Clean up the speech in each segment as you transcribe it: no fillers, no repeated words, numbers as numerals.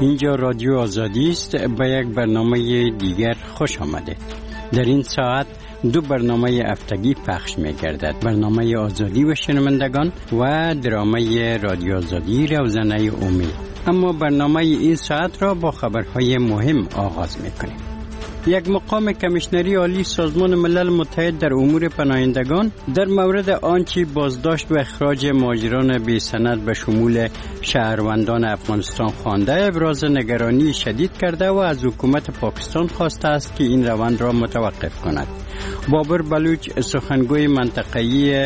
اینجا رادیو آزادی است. به یک برنامه دیگر خوش آمدید. در این ساعت دو برنامه هفتگی پخش می گردد. برنامه آزادی و شنوندگان و درامه رادیو آزادی روزنه امید. اما برنامه این ساعت را با خبرهای مهم آغاز می کنیم. یک مقام کمیشنری عالی سازمان ملل متحد در امور پناهندگان در مورد آنچه بازداشت و اخراج مهاجران بی سند به شمول شهروندان افغانستان خوانده ابراز نگرانی شدید کرده و از حکومت پاکستان خواسته است که این روند را متوقف کند. بابر بلوچ سخنگوی منطقه‌ای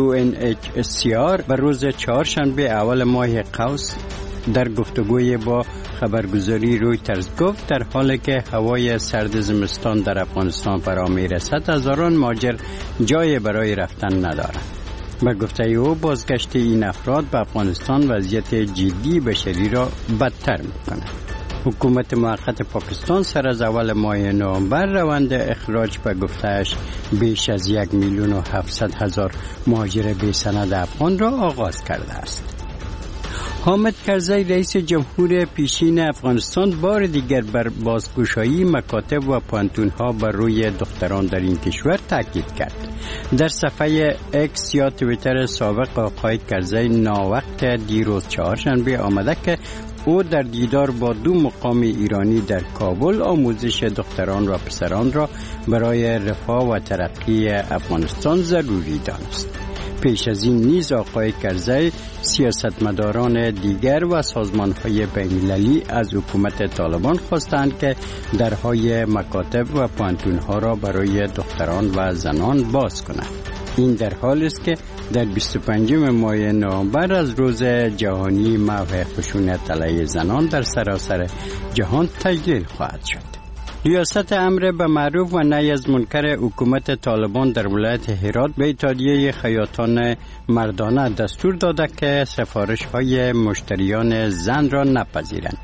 UNHCR به روز چهارشنبه اول ماه قوس در گفتگوی با خبرگزاری رویترز گفت در حالی که هوای سرد زمستان در افغانستان فرا می‌رسد هزاران مهاجر جای برای رفتن ندارند. به گفته او بازگشت این افراد به افغانستان وضعیت جدی بشری را بدتر می‌کند. حکومت موقت پاکستان سر از اول ماه نوامبر روند اخراج به گفته‌اش بیش از 1,700,000 مهاجر بی سند افغان را آغاز کرده است. حامد کرزی رئیس جمهور پیشین افغانستان بار دیگر بر بازگشایی مکاتب و پانتون‌ها بر روی دختران در این کشور تاکید کرد. در صفحه اکس یا توییتر سابق آقای کرزی ناوقت دیروز چهارشنبه آمده که او در دیدار با دو مقام ایرانی در کابل آموزش دختران و پسران را برای رفاه و ترقی افغانستان ضروری دانست. پیش از این نیز آقای کرزی سیاستمداران دیگر و سازمان‌های بین‌المللی از حکومت طالبان خواستند که درهای مکاتب و پانتون‌ها را برای دختران و زنان باز کنند. این در حالی است که در 25 ماه نوامبر از روز جهانی محو خشونت علیه زنان در سراسر جهان تجلیل خواهد شد. ریاست امر به معروف و نهی از منکر حکومت طالبان در ولایت هرات به اتحادیه خیاطان مردانه دستور داده که سفارش‌های مشتریان زن را نپذیرند.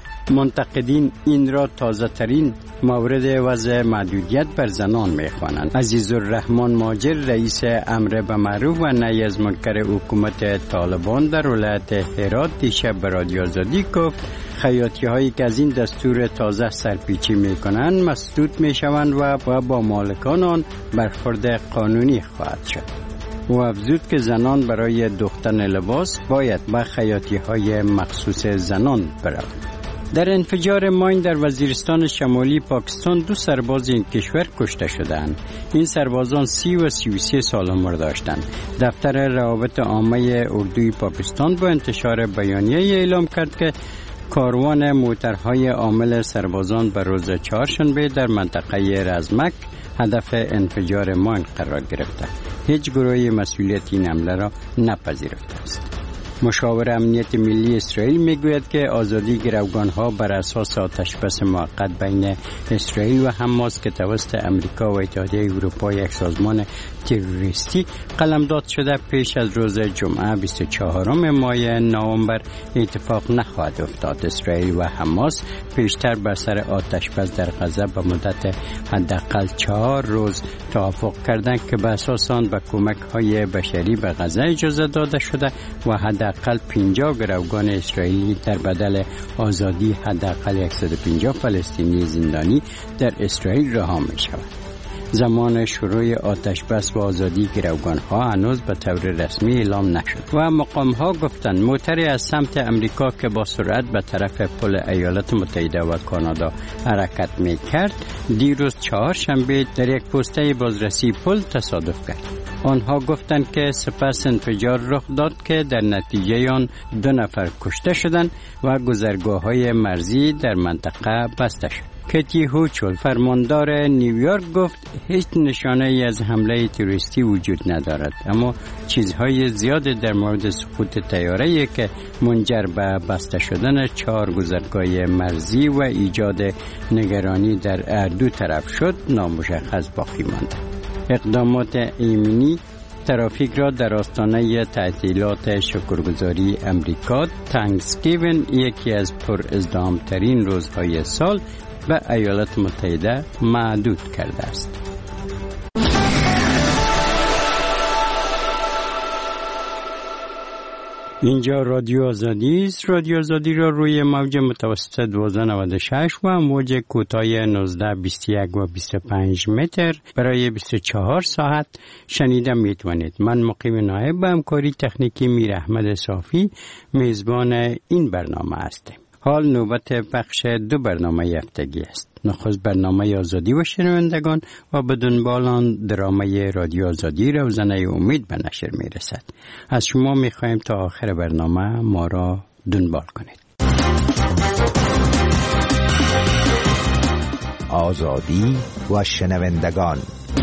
منتقدین این را تازه ترین مورد وضع محدودیت بر زنان می‌خوانند. عزیزالرحمن ماجر رئیس امر به معروف و نهی از منکر حکومت طالبان در ولایت هرات دیشب به رادیو آزادی گفت خیاطی‌هایی که از این دستور تازه سرپیچی می‌کنند مسدود می‌شوند و با مالکان آن برخورد قانونی خواهد شد. او افزود که زنان برای دوختن لباس باید به خیاطی‌های مخصوص زنان بروند. در انفجار ماین در وزیرستان شمالی پاکستان 2 سرباز این کشور کشته شدند. این سربازان 30 و 33 سال عمر داشتند. دفتر روابط عامه اردوی پاکستان با انتشار بیانیه اعلام کرد که کاروان موترهای حامل سربازان به روز چهارشنبه در منطقه رزمک هدف انفجار ماین قرار گرفته. هیچ گروهی مسئولیت این حمله را نپذیرفته است. مشاور امنیت ملی اسرائیل میگوید که آزادی گروگانها بر اساس آتشبس موقت بین اسرائیل و حماس که توسط امریکا و اتحادیه اروپا یک سازمان تروریستی قلمداد شده پیش از روز جمعه 24 ماه نوامبر اتفاق نخواهد افتاد. اسرائیل و حماس پیشتر بر سر آتشبس در غزه به مدت حداقل 4 روز توافق کردند که به اساس آن به کمک‌های بشری به غزه اجازه داده شده و حداقل 50 گروگان اسرائیلی در بدل آزادی حداقل 150 فلسطینی زندانی در اسرائیل رها می شود. زمان شروع آتشبس و آزادی گروگانها هنوز به طور رسمی اعلام نشد و مقامها گفتند موتری از سمت امریکا که با سرعت به طرف پل ایالات متحده و کانادا حرکت می کرد دیروز چهارشنبه در یک پوسته بازرسی پل تصادف کرد. آنها گفتند که سپس انفجار رخ داد که در نتیجه آن 2 نفر کشته شدند و گذرگاه‌های مرزی در منطقه بسته شد. کتی هوچول فرماندار نیویورک گفت هیچ نشانه ای از حمله تروریستی وجود ندارد، اما چیزهای زیاد در مورد سقوط طیاره‌ای که منجر به بسته شدن 4 گذرگاه مرزی و ایجاد نگرانی در هر دو طرف شد نامشخص باقی مانده. اقدامات ایمنی ترافیک را در آستانه تعطیلات شکرگزاری امریکا تانکسگیوین یکی از پر ازدحام‌ترین روزهای سال به ایالات متحده محدود کرده است. اینجا رادیو آزادی است. رادیو آزادی را روی موج متوسط 1296 و موج کوتاه 1921 و 25 متر برای 24 ساعت شنیده میتونید. من مقیم نایب با همکاری تکنیکی میر احمد صافی میزبان این برنامه هستم. حال نوبت پخش دو برنامه هفتگی است. نخست برنامه آزادی و شنوندگان و به دنبال آن درامه رادیو آزادی روزنه امید به نشر میرسد. از شما میخواهیم تا آخر برنامه ما را دنبال کنید. آزادی و شنوندگان.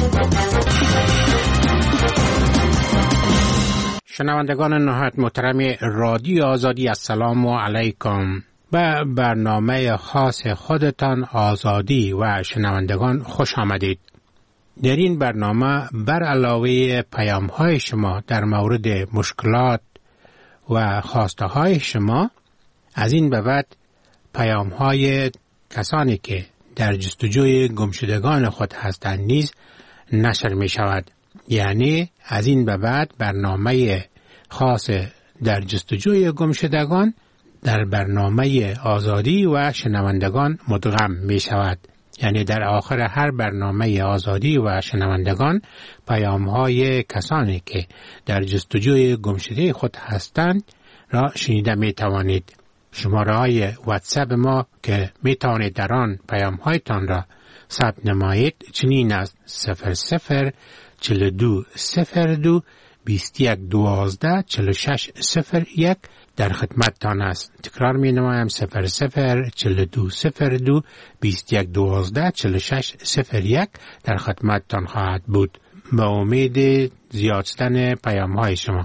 شنوندگان نهایت محترم رادیو آزادی، السلام علیکم. به برنامه خاص خودتان آزادی و شنوندگان خوش آمدید. در این برنامه بر علاوه پیام‌های شما در مورد مشکلات و خواسته‌های شما، از این به بعد پیام‌های کسانی که در جستجوی گمشدگان خود هستند نیز نشر می شود. یعنی از این به بعد برنامه خاص در جستجوی گمشدگان در برنامه آزادی و شنوندگان مدغم می شود. یعنی در آخر هر برنامه آزادی و شنوندگان پیام‌های کسانی که در جستجوی گمشده خود هستند را شنیده می توانید. شماره‌های واتساپ ما که می توانید در آن پیام‌هایتان را ثبت نمایید چنین است: 00 42 02 21 12 46 01 در خدمتتان است. تکرار می نمایم: 00 42 02 21 12 46 01 در خدمتتان خواهد بود. به امید زیادستن پیام‌های شما.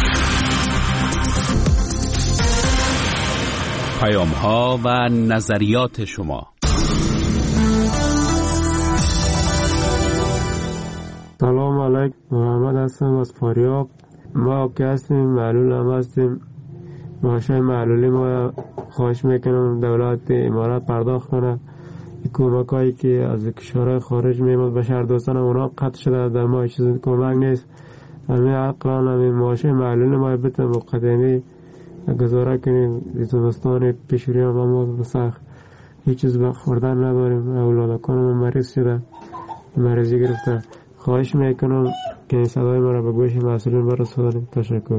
پیام‌ها و نظریات شما. سلام علیکم، محمد هستم از فاریاب. ما که هستیم معلول هم هستیم. معاشای معلولی ما خواهش میکنم دولت امارات پرداخت کنه. کمک هایی که از کشورهای خارج میمد به شهر دوستان اونا قطع شده، در ما چیز کمک نیست. همین عقلان همین معاشای معلولی ما بتن مقدمی گزاره کنیم. زمستان پیشوری هم ما بسخت هیچ چیز خوردن نداریم. اولادکان مریض شده، مریضی گرفته. خواهش میکنم که این صدای ما را به گوش مسئولین برسانید. تشکر.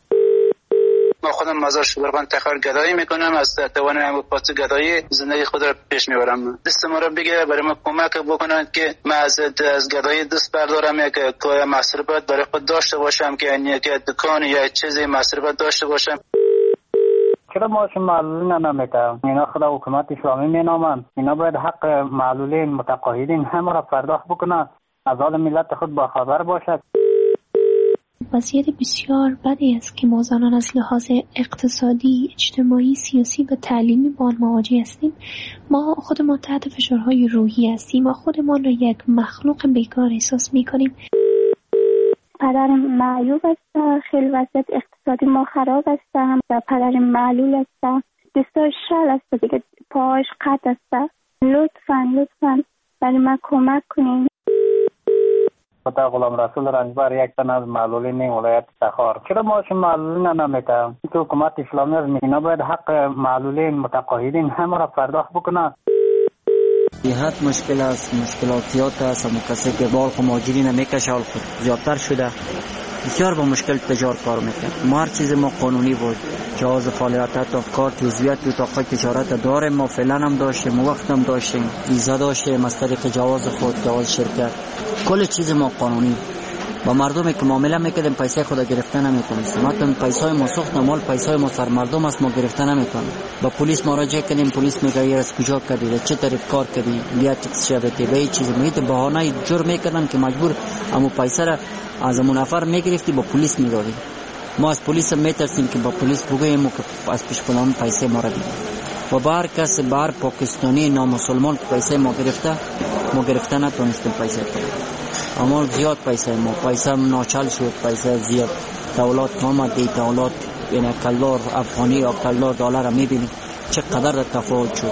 ما خودم مزار شبرغان تخار گدایی میکنم. از توان هم پاس گدایی زندگی خود را پیش میبرم. دست ما را بگیره برای ما کمک بکنند که من از گدایی دست بردارم، یک مصرفات برای خود داشته باشم، که یک دکان یا چیزی مصرفات داشته باشم. چرا ماشین معلولین نمیکنم؟ اینا خدا حکومت اسلامی مینامند. اینا باید حق معلولین متقاعدین همه را پرداخت بکنند، از حال ملت خود با خبر باشد. وضعیت بسیار بدی است که ما زنان از لحاظ اقتصادی، اجتماعی، سیاسی و تعلیمی با آن مواجه هستیم. ما خودمان تحت فشارهای روحی هستیم. ما خودمان را یک مخلوق بیکار احساس می‌کنیم. پدر معیوب است، خیلی وضعیت اقتصادی ما خراب است و پدر معلول است، دستاش شل است دیگه، پاش قطع است. لطفاً برای من کمک کنین. خدا غلام رسول رنجبر یک تن از معلولین ولایت تخار. چرا ماشین معلولین نمیکنم؟ تو حکومت اسلامی از اینا باید حق معلولین متقاعدین همه را پرداخت بکنن. حد مشکل است، مشکلاتیات است. همون کسی که بال مهاجری نمیکشه حال خود زیادتر شده، بسیار با مشکل تجار کار میکنه. ما هر چیز ما قانونی بود، جواز فعالیت تا کار جزئیات تو اتاق تجارت داریم. ما فعلا هم داشتیم، وقت هم داشتیم، ویزا داشتیم از طریق جواز خود، جواز شرکت، کل چیز ما قانونی. با مردمی که معامله میکردیم پیسه خود گرفتن نمیتونستیم. حتی پیسای ما سوخت مال پیسای ما سر مردم است، ما گرفتن نمیتونیم. با پلیس مراجعه کردیم، پلیس میگه از کجا کردی، چه طریق کار کردی، بیا تکس شبته به این چیز میگه، بهانه جرم میکردن که مجبور امو پیسه را از امو نفر میگرفتی با پلیس میدادی. ما از پلیس میترسیم که با پلیس بگوییم که از پیش پلان پیسه ما را بگیر. و بار کس بار پاکستانی نامسلمان پیسه ما گرفته نتونستیم پیسه کنیم. اما زیاد پیسه ناچل شد، پیسه زیاد. دولت آمد، دولت یعنی کلار افغانی یا کلار دلار را میبینید چقدر تفاوت شد.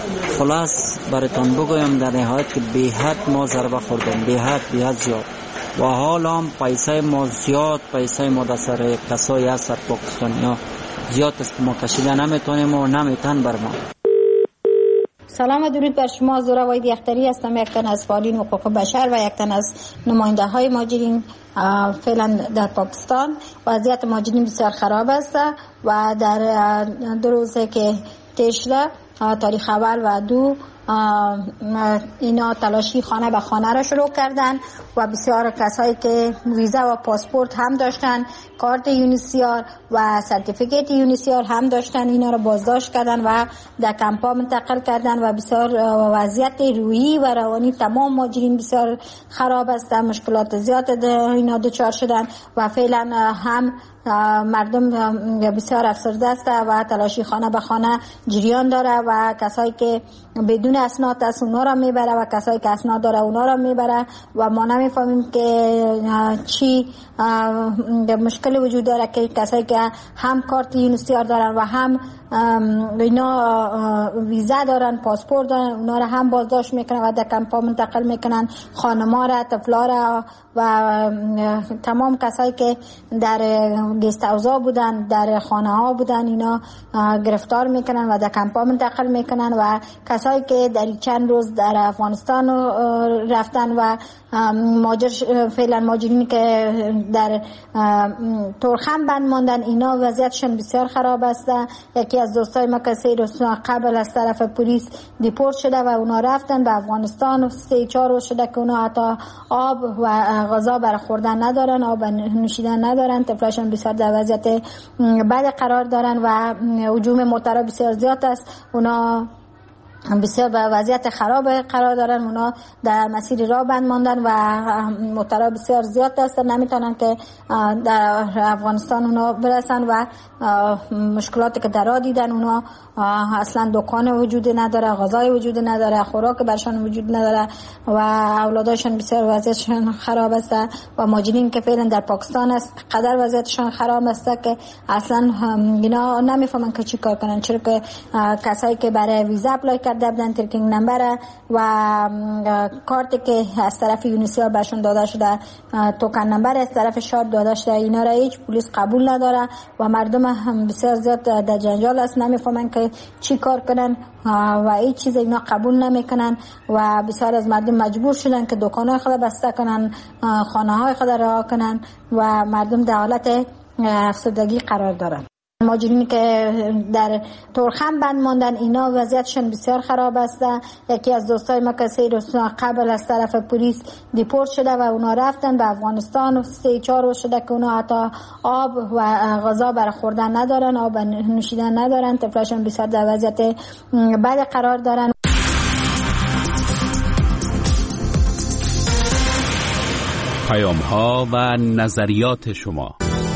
خلاص براتون بگویم در نهایت که به حد ما ضربه خوردیم، به حد زیاد. و حال هم پیسه ما زیاد، پیسه ما در سر کسایی هست در پاکستانی ها زیاد است که ما کشیده نمیتونیم و نمیتن بر ما. سلام درود بر شما. زورا وحیدی اختری هستم، یک تن از فعالین حقوق بشر و یک تن از نماینده های مهاجرین فعلا در پاکستان. وضعیت مهاجرین بسیار خراب است و در 2 روزه که تشده تاریخ اول و 2 اینا تلاشی خانه به خانه را شروع کردن و بسیار کسایی که ویزا و پاسپورت هم داشتن، کارت یونیسیار و سرتیفیکیت یونیسیار هم داشتن، اینا را بازداشت کردن و در کمپا منتقل کردن و بسیار وضعیت روحی و روانی تمام مهاجرین بسیار خراب است. مشکلات زیاد اینا دچار شدن و فعلا هم مردم بسیار افسرده است و تلاشی خانه به خانه جریان داره و کسایی که بدون اسناد است اونا را میبره و کسایی که اسناد داره اونا را میبره و ما نمیفهمیم که چی مشکل وجود داره که کسایی که هم کارت یونیسیار دارن و هم اینا ویزا دارن، پاسپورت دارن، اونا را هم بازداشت میکنن و در کمپا منتقل میکنن، خانما را، طفلا را و تمام کسایی که در گست هاوس‌ها بودن، در خانه ها بودن، اینا گرفتار میکنن و در کمپا منتقل میکنن و کسایی که در چند روز در افغانستان رفتن و فعلا مهاجرین که در تورخم بند ماندن، اینا وضعیتشون بسیار خراب است. یکی از دوستای ما که 3 روز قبل از طرف پلیس دیپورت شده و اونا رفتن به افغانستان. 3-4 روز شده که اونا حتی آب و غذا برای خوردن ندارن، آب نوشیدن ندارن، طفلاشون بسیار در وضعیت بد قرار دارن و هجوم موترها بسیار زیاد است. اونا بسیار به وضعیت خراب قرار دارن، اونا در مسیر راه بند ماندن و موترها بسیار زیاد است، نمیتونن که در افغانستان اونا برسن و مشکلاتی که در راه دیدن، اونا اصلا دکان وجود نداره، غذای وجود نداره، خوراک برشان وجود نداره و اولاداشون بسیار وضعیتشون خراب است و مهاجرین که فعلا در پاکستان است قدر وضعیتشون خراب است که اصلا اینا نمیفهمن که چی کار کنن، چرا که کسایی که برای ویزا اپلای کرده بودن، ترکینگ نمبر و کارتی که از طرف یونیسیار برشون داده شده، توکن نمبر از طرف شاد داده شده، اینا را هیچ پلیس قبول نداره و مردم هم بسیار زیاد در جنجال است، نمیفهمن که چی کار کنن و هیچ چیز اینا قبول نمیکنن و بسیار از مردم مجبور شدن که دکانهای خود بسته کنن، خانه‌های خود رها کنن و مردم در حالت افسردگی قرار دارن. مهاجرین که در تورخم بند ماندن، اینا وضعیتشون بسیار خراب است. یکی از دوستای ما که 3 روز قبل از طرف پلیس دیپورت شده و اونا رفتن به افغانستان. 3-4 روز شده که اونا حتی آب و غذا برای خوردن ندارن، آب نوشیدن ندارن، طفلاشون بسیار در وضعیت بد قرار دارن. پیام‌ها و نظریات شما.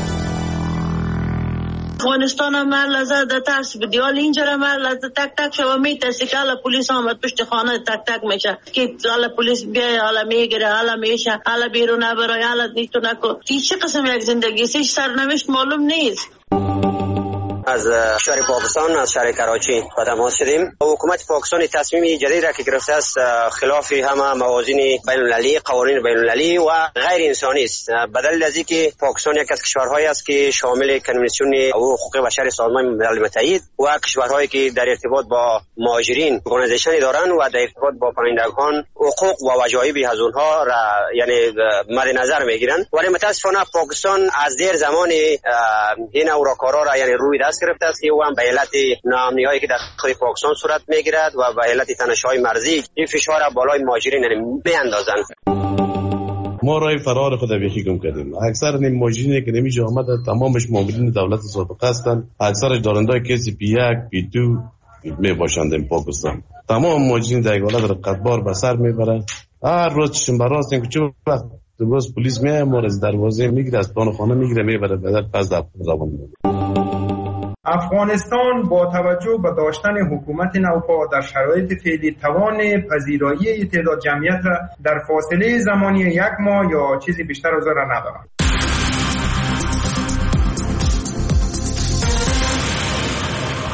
افغانستان هم لحظه در ترس بدی، حال اینجا هم لحظه تک تک شما میترسی که حالا پلیس آمد پشت خانه تک تک میشه که حالا پلیس بیای، حالا میگیره، حالا میشه، حالا بیرون نبرای، حالا نیتو نکن. چه قسم یک زندگی است؟ هیچ سرنوشت معلوم نیست. از شهر پاکستان، از شهر کراچی با تماس شدیم. حکومت پاکستان تصمیم جدید را که گرفته است خلاف همه موازین بین المللی، قوانین بین المللی و غیر انسانی است. بدل از اینکه پاکستان یک از کشورهایی است که شامل کنوانسیون حقوق بشر سازمان ملل متحد و کشورهایی که در ارتباط با مهاجرین ارگانیزیشنی دارند و در ارتباط با پناهندگان حقوق و وجایب از اونها را یعنی مد نظر میگیرند، ولی متاسفانه پاکستان از دیر زمان این اوراکارا را یعنی روی دست گرفته است که او هم به علت ناامنی‌هایی که در داخل پاکستان صورت میگیرد و به علت تنش‌های مرزی این فشار بالای مهاجرین میاندازند. ما راه فرار خود یکی گم کردیم. اکثر نیم مهاجرینی که نمیشه آمده تمامش مامورین دولت سابقه هستند، اکثر دارندای کسی P1 P2 میباشند این پاکستان. تمام مهاجرین در حالت رقتبار به سر میبرند. هر روز چشم براست این که چه وقت باز پلیس میاد ما از دروازه میگیره، از پان خانه میگیره میبره بعد پس در زبان میبره. افغانستان با توجه به داشتن حکومت نوپا در شرایط فعلی توان پذیرایی تعداد جمعیت را در فاصله زمانی 1 ماه یا چیزی بیشتر از آن را ندارد.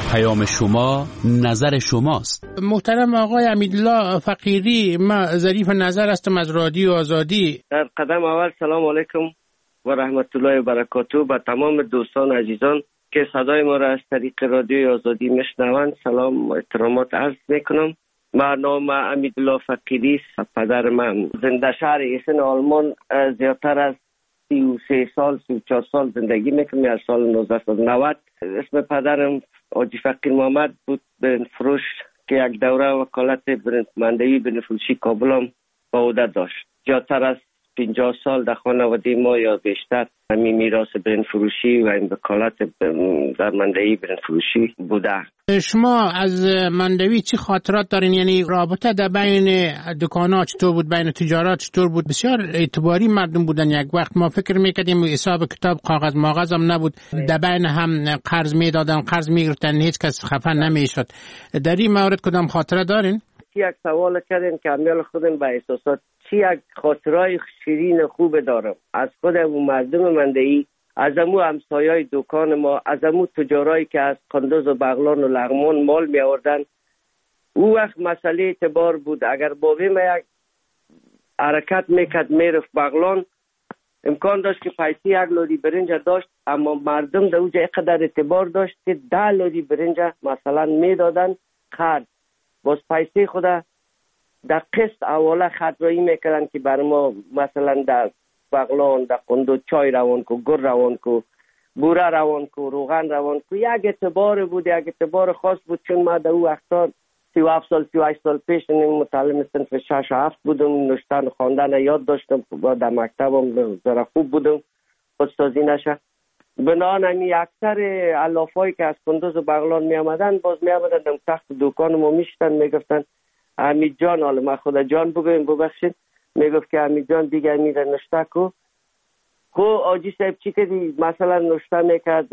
پیام شما نظر شماست. محترم آقای امیدالله فقیری، ما ظریف نظر هستم از رادیو آزادی. در قدم اول سلام علیکم و رحمت الله و برکاته به تمام دوستان عزیزان که صدای ما را از طریق رادیو آزادی میشنوند سلام و احترامات عرض میکنم. من نام امیدالله فقیری، پدر من زنده شهر ایسن آلمان زیادتر از 33 سال 34 سال زندگی میکنم. از سال 1990 اسم پدرم حاجی فقیر محمد بود، برنج فروش که یک دوره وکالت برندمندی بنفروشی کابل هم با عهده داشت. زیادتر از 50 سال در خانواده ما یا بیشتر همین میراث برنج فروشی و این وکالت در مندهی برنج فروشی بوده. شما از مندوی چی خاطرات دارین؟ یعنی رابطه در بین دکان‌ها چطور بود، بین تجارت چطور بود؟ بسیار اعتباری مردم بودن. یک وقت ما فکر میکردیم حساب کتاب کاغذ ماغذ هم نبود، در بین هم قرض میدادن، قرض میگرفتن، هیچ کس خفه نمیشد. در این مورد کدام خاطره دارین؟ یک سوال کردین که امیال خودم به احساسات چی یک خاطرهای شیرین خوب دارم از خودم و مردم مندهی، از امو همسایای دکان ما، از امو تجارایی که از قندوز و بغلان و لغمان مال می آوردن. او وقت مسئله اعتبار بود. اگر بابی ما یک حرکت میکرد میرفت بغلان، امکان داشت که پیسی یک لودی برنج داشت، اما مردم در اوجه اقدر اعتبار داشت که 10 لودی برنج مثلا میدادن خرد، باز پیسی خود در قسط اوله خطرایی میکردن که بر ما مثلا در بغلان در قندوز چای روان کو، گر روان کو، بوره روان کو، روغن روان کو. یک اعتبار بود، یک اعتبار خاص بود. چون ما در او وقتا 37 سال 38 سال پیش متعلم صنف 6 و 7 بودم، نوشتن و خواندن یاد داشتم، در مکتبم ذره خوب بودم، خودسازی نشه. بنابراین اکثر علافایی که از قندوز و بغلان می آمدن باز می آمدن در تخت دکان ما میشتن، میگفتن حمید جان، حالا ما خدا جان ببخشید، میگفت که حمید جان دیگه میره نشته کو. خو آجی صاحب چی کردی؟ مثلا نشته میکرد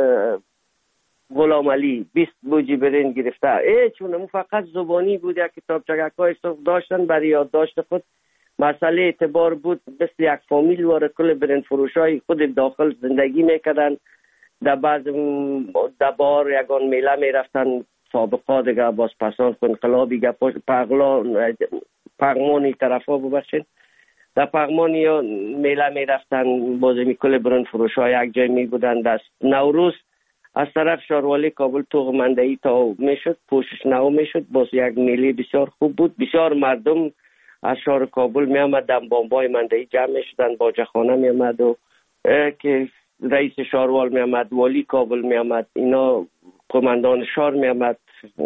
غلام علی 20 بوجی برنج گرفته. چون اون فقط زبانی بود، یک کتابچگکای صف داشتن برای یادداشت خود. مسئله اعتبار بود، مثل یک فامیل واره کل برنج فروشای خود داخل زندگی میکردن. در بعض دبار یگان میله میرفتن، سابقا دیگه باز پسان انقلابی پغمانی طرف ها ببخشید، در پغمانی یا میله میرفتن، باز میکل برنج فروش ها یک جای می بودن. دست نوروز از طرف شاروالی کابل توغ مندهی تا میشد، پوشش نو میشد، باز یک میله بسیار خوب بود. بسیار مردم از شهر کابل می آمدن، بامبای مندهی جمع میشدن، باجخانه می آمد و که رئیس شاروال می آمد، والی کابل می آمد، اینا قماندان شهر می آمد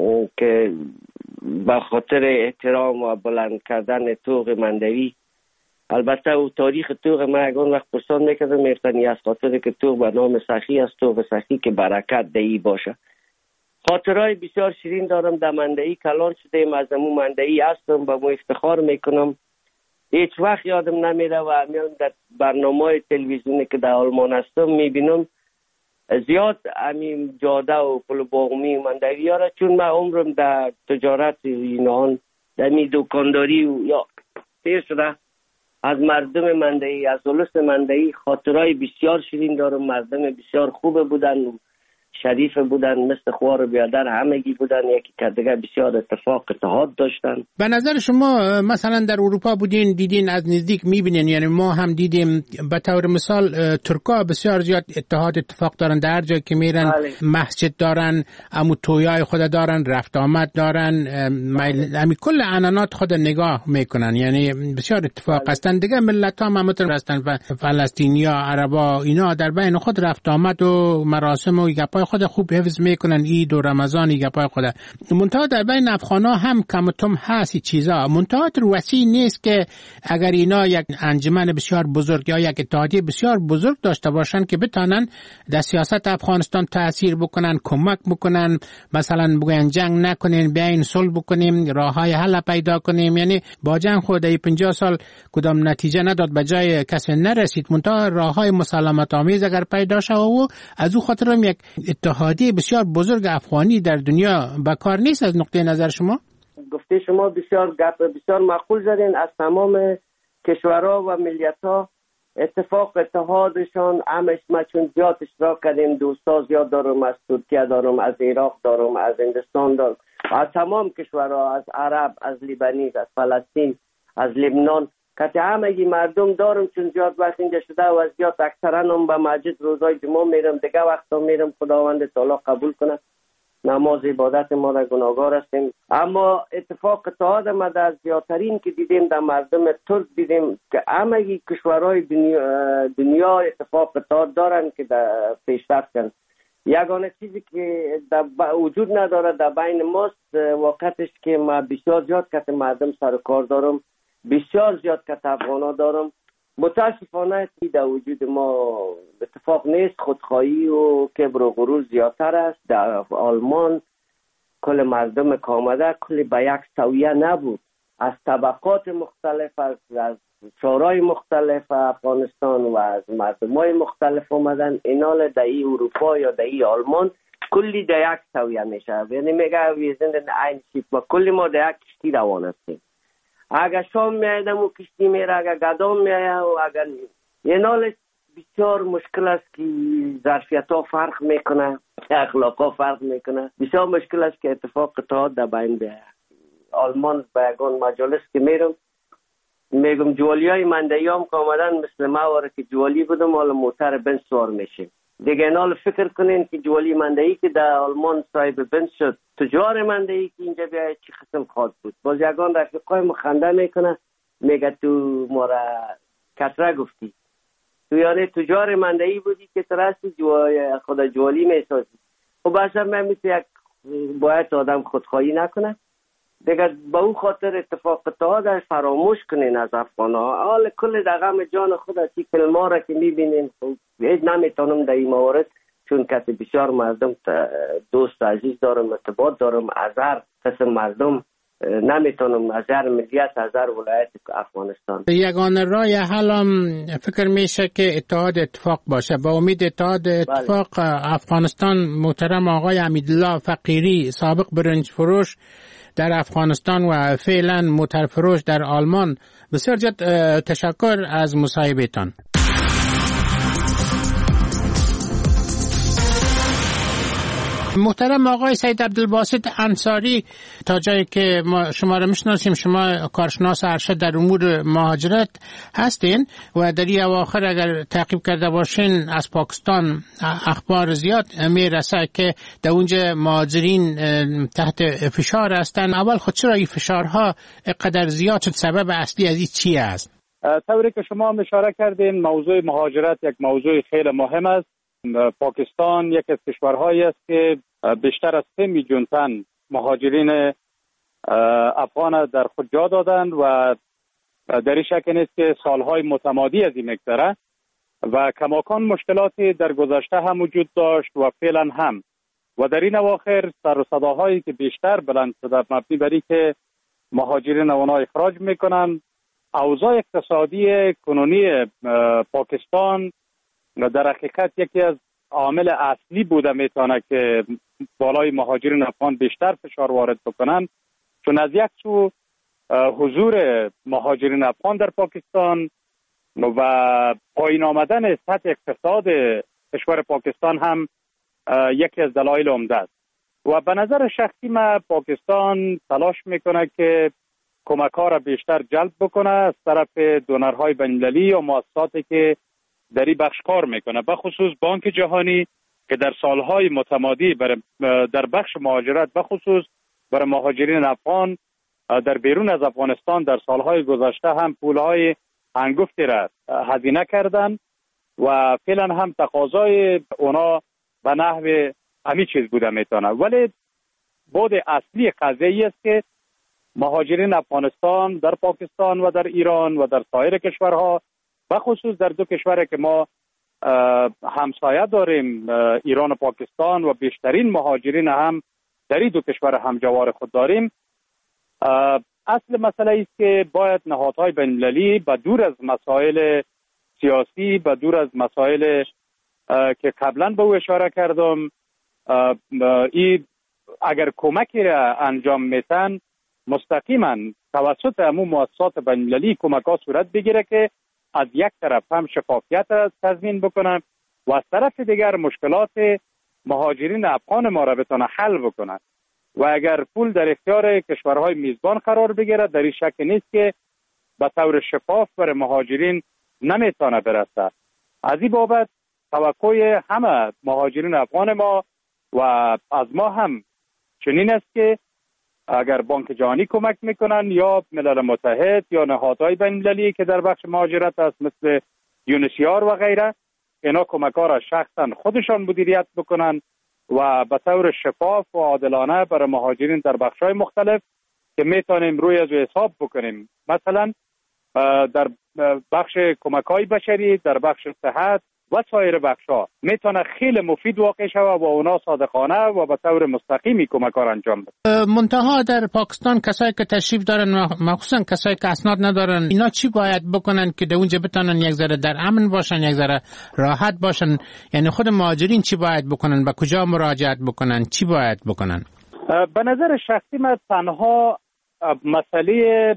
که به خاطر احترام و بلند کردن توغ مندوی. البته او تاریخ توغ ما اگان وقت پرسان میکردم میفتنی از خاطر که توغ به نام سخی است، توغ سخی که برکت دهی باشه. خاطرهای بسیار شیرین دارم. در مندهی کلان شدیم، از امو مندهی هستم، به مو افتخار میکنم. هیچ وقت یادم نمیره و همیان در برنامه تلویزیونی که در آلمان هستم میبینم زیاد همین جاده و پل باغمی و مندهی ها را، چون من عمرم در تجارت اینان در می دکانداری و یا تیر شده. از مردم مندهی، از اولس مندهی خاطرهای بسیار شیرین دارم. مردم بسیار خوب بودن، شریف بودن، مثل خوار بیادر همگی بودن، یکی که دیگه بسیار اتفاق اتحاد داشتن. به نظر شما مثلا در اروپا بودین، دیدین، از نزدیک میبینین، یعنی ما هم دیدیم به طور مثال ترکا بسیار زیاد اتحاد اتفاق دارن، در جایی که میرن مسجد دارن، امو تویای خود دارن، رفت آمد دارن، همین کل عنعنات خود نگاه میکنن، یعنی بسیار اتفاق هستن. دیگه ملت ها همتون هستن و فلسطینیا، عربا، اینا در بین خود رفت آمد و مراسم و گپای خود خوب حفظ میکنن، عید و رمضان گپای خود. منتها در بین افغانا هم کمتم هست چیزا، منتها وسیع نیست که اگر اینا یک انجمن بسیار بزرگ یا یک اتحادیه بسیار بزرگ داشته باشن که بتانن در سیاست افغانستان تاثیر بکنن، کمک بکنن، مثلا بگن جنگ نکنین، بیاین صلح بکنیم، راههای حل پیدا کنیم. یعنی با جنگ خود 50 سال کدام نتیجه نداد، به جای کسی نرسید، منتها راههای مسالمت آمیز اگر پیدا شد و از او خاطر هم یک اتحادیه بسیار بزرگ افغانی در دنیا بکار نیست. از نقطه نظر شما گفته شما بسیار گپ بسیار معقول زدین. از تمام کشورها و ملیت‌ها اتفاق اتحادشان همش ما چون زیاد اشتراک کردیم، دوستا زیاد دارم، از ترکیه دارم، از عراق دارم، از هندوستان دارم، از تمام کشورها، از عرب، از لیبانیز، از فلسطین، از لبنان، که همه مردم دارم چون زیاد وقت اینجا شده و از زیاد اکثرا هم به مسجد روزای جمعه میرم، دیگه وقتا میرم. خداوند تعالی قبول کنه نماز عبادت ما را، گناهگار هستیم. اما اتفاق اتحاد ما در زیادترین که دیدیم در مردم ترک دیدیم که همه کشورهای دنیا اتفاق اتحاد دارن که در پیشرفت کنن. یگانه چیزی که وجود نداره در بین ماست وقتش که ما بسیار زیاد کت مردم سر کار دارم، بسیار زیاد کت افغانا دارم. متاسفانه در وجود ما اتفاق نیست، خودخواهی و کبر و غرور زیادتر است. در آلمان کل مردم که آمده کلی به یک سویه نبود، از طبقات مختلف، از شورای مختلف افغانستان و از مردمای مختلف آمدن. اینال در ای اروپا یا در ای آلمان کلی در یک سویه میشه، یعنی میگه ویزن این شیپ ما کلی ما در یک کشتی روان هستیم. اگر شام میایدم و کشتی میره، اگر گدام میاید و اگر اینال بسیار مشکل است که ظرفیت ها فرق میکنه، اخلاق ها فرق میکنه. بسیار مشکل است که اتفاق اتحاد در بین بیاید. آلمان به یگان مجالس که میرم میگم جوالی های مندهی هم که آمدن مثل ما واره که جوالی بودم حالا موتر بنز سوار میشه. دیگه اینال فکر کنین که جوالی مندهی که در آلمان صاحب بنز شد، تجار مندهی که اینجا بیاید چی قسم خواهد بود. باز یگان رفیقای مخنده میکنه میگه تو ما را کسره گفتی، تو یعنی تجار مندهی بودی که ترستی خدا جوالی میسازی. خب اصلا من مثل یک باید آدم خودخواهی نکنه دیگه. با اون خاطر اتفاق اتحاد فراموش کنین از افغانها. حال کل در غم جان خود از این فیلم‌ها را که میبینین هیچ نمیتونم در این موارد، چون کسی بسیار مردم دوست عزیز دارم، ارتباط دارم، از هر قسم مردم نمیتونم، از هر ملیت، از هر ولایت افغانستان. یگانه راه حل هم فکر میشه که اتفاق باشه. با امید اتفاق افغانستان محترم آقای حمیدالله فقیری، سابق برنج فروش در افغانستان و فعلا موتر فروش در آلمان، بسیار زیاد تشکر از مصاحبهتان. محترم آقای سید عبدالباسط انصاری، تا جایی که ما شما را میشناسیم شما کارشناس ارشد در امور مهاجرت هستین و در این اواخر اگر تعقیب کرده باشین از پاکستان اخبار زیاد میرسه که در اونجا مهاجرین تحت فشار هستن. اول خود چرا این فشارها قدر زیاد شد؟ سبب اصلی از این چی است؟ طوری که شما اشاره کردین موضوع مهاجرت یک موضوع خیلی مهم است. پاکستان یک از کشورهایی است که بیشتر از 3 میلیون تن مهاجرین افغان در خود جا دادند و در این شک نیست که سالهای متمادی از این مگذره و کماکان مشکلاتی در گذشته هم وجود داشت و فعلا هم. و در این اواخر سر و صداهایی که بیشتر بلند شده مبنی بر اینکه مهاجرین اونها اخراج میکنن. اوضاع اقتصادی کنونی پاکستان در حقیقت یکی از عامل اصلی بوده میتونه که بالای مهاجرین افغان بیشتر فشار وارد بکنن، چون از یک سو حضور مهاجرین افغان در پاکستان و پایین آمدن سطح اقتصاد کشور پاکستان هم یکی از دلایل عمده است. و به نظر شخصی من پاکستان تلاش میکنه که کمک‌ها را بیشتر جلب بکنه از طرف دونرهای بین‌المللی و مؤسساتی که در این بخش کار میکنه، به خصوص بانک جهانی که در سالهای متمادی در بخش مهاجرت به خصوص برای مهاجرین افغان در بیرون از افغانستان در سالهای گذشته هم پولهای هنگفتی را هزینه کردن و فعلا هم تقاضای اونا به نحو همین چیز بوده میتونه. ولی بود اصلی قضیه است که مهاجرین افغانستان در پاکستان و در ایران و در سایر کشورها، به خصوص در 2 کشوری که ما همسایه داریم، ایران و پاکستان، و بیشترین مهاجرین هم در این 2 کشور همجوار خود داریم. اصل مسئله است که باید نهادهای بین‌المللی به دور از مسائل سیاسی، به دور از مسائل که قبلا به او اشاره کردم، این اگر کمکی را انجام میتن مستقیما توسط همون مؤسسات بین‌المللی کمک‌ها صورت بگیره که از یک طرف هم شفافیت را تضمین بکنن و از طرف دیگر مشکلات مهاجرین افغان ما را بتونه حل بکنن. و اگر پول در اختیار کشورهای میزبان قرار بگیره، در این شک نیست که به طور شفاف بر مهاجرین نمیتونه برسه. از این بابت توقع همه مهاجرین افغان ما و از ما هم چنین است که اگر بانک جهانی کمک میکنن یا ملل متحد یا نهادهای بین المللی که در بخش مهاجرت است مثل یونیسیار و غیره، اینا کمک ها را شخصا خودشان مدیریت بکنن و به طور شفاف و عادلانه برای مهاجرین در بخش‌های مختلف که میتونیم روی از حساب بکنیم. مثلا در بخش کمک‌های بشری، در بخش صحت و سایر بخش‌ها میتونه خیلی مفید واقع شود و اونا صادقانه و به طور مستقیمی کمک‌ها را انجام بدن. منتها در پاکستان کسایی که تشریف دارن، مخصوصا کسایی که اسناد ندارن، اینا چی باید بکنن که در اونجا بتونن یک ذره در امن باشن، یک ذره راحت باشن؟ یعنی خود مهاجرین چی باید بکنن؟ به کجا مراجعت بکنن؟ چی باید بکنن؟ به نظر شخصی من تنها مسئله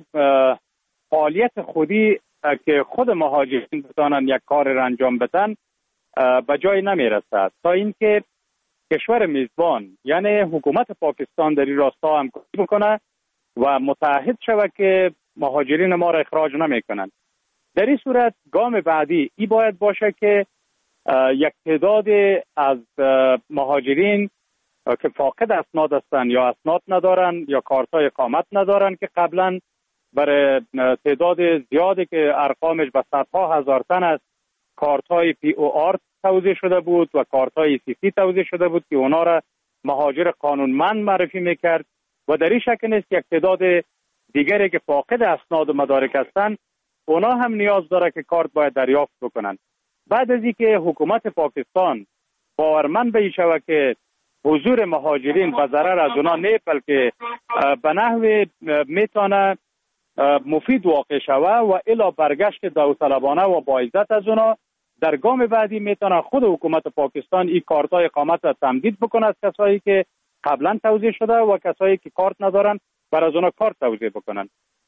فعالیت خودی که خود مهاجرین بتانن یک کار را انجام بدن به جای نمی رسد تا اینکه کشور میزبان یعنی حکومت پاکستان در این راستا همکاری بکنه و متعهد شود که مهاجرین ما را اخراج نمی کنند. در این صورت گام بعدی ای باید باشه که یک تعداد از مهاجرین که فاقد اسناد هستند یا اسناد ندارن یا کارتای اقامت ندارن که قبلا برای تعداد زیادی که ارقامش به صدها هزار تن است کارتای POR توزیع شده بود و کارتای CC توزیع شده بود که اونا را مهاجر قانونمند معرفی میکرد و در این شک نیست یک تعداد دیگری که فاقد اسناد و مدارک هستند اونا هم نیاز داره که کارت باید دریافت بکنن. بعد از اینکه حکومت پاکستان باورمند به شود که حضور مهاجرین به ضرر از اونا نه بلکه به نحو میتونه مفید واقع شود و الی برگشت داوطلبانه و با عزت از اونا، در گام بعدی میتونه خود حکومت پاکستان این کارتای اقامت را تمدید بکنه از کسایی که قبلا توزیع شده و کسایی که کارت ندارن بر از اونا کارت توزیع بکنن.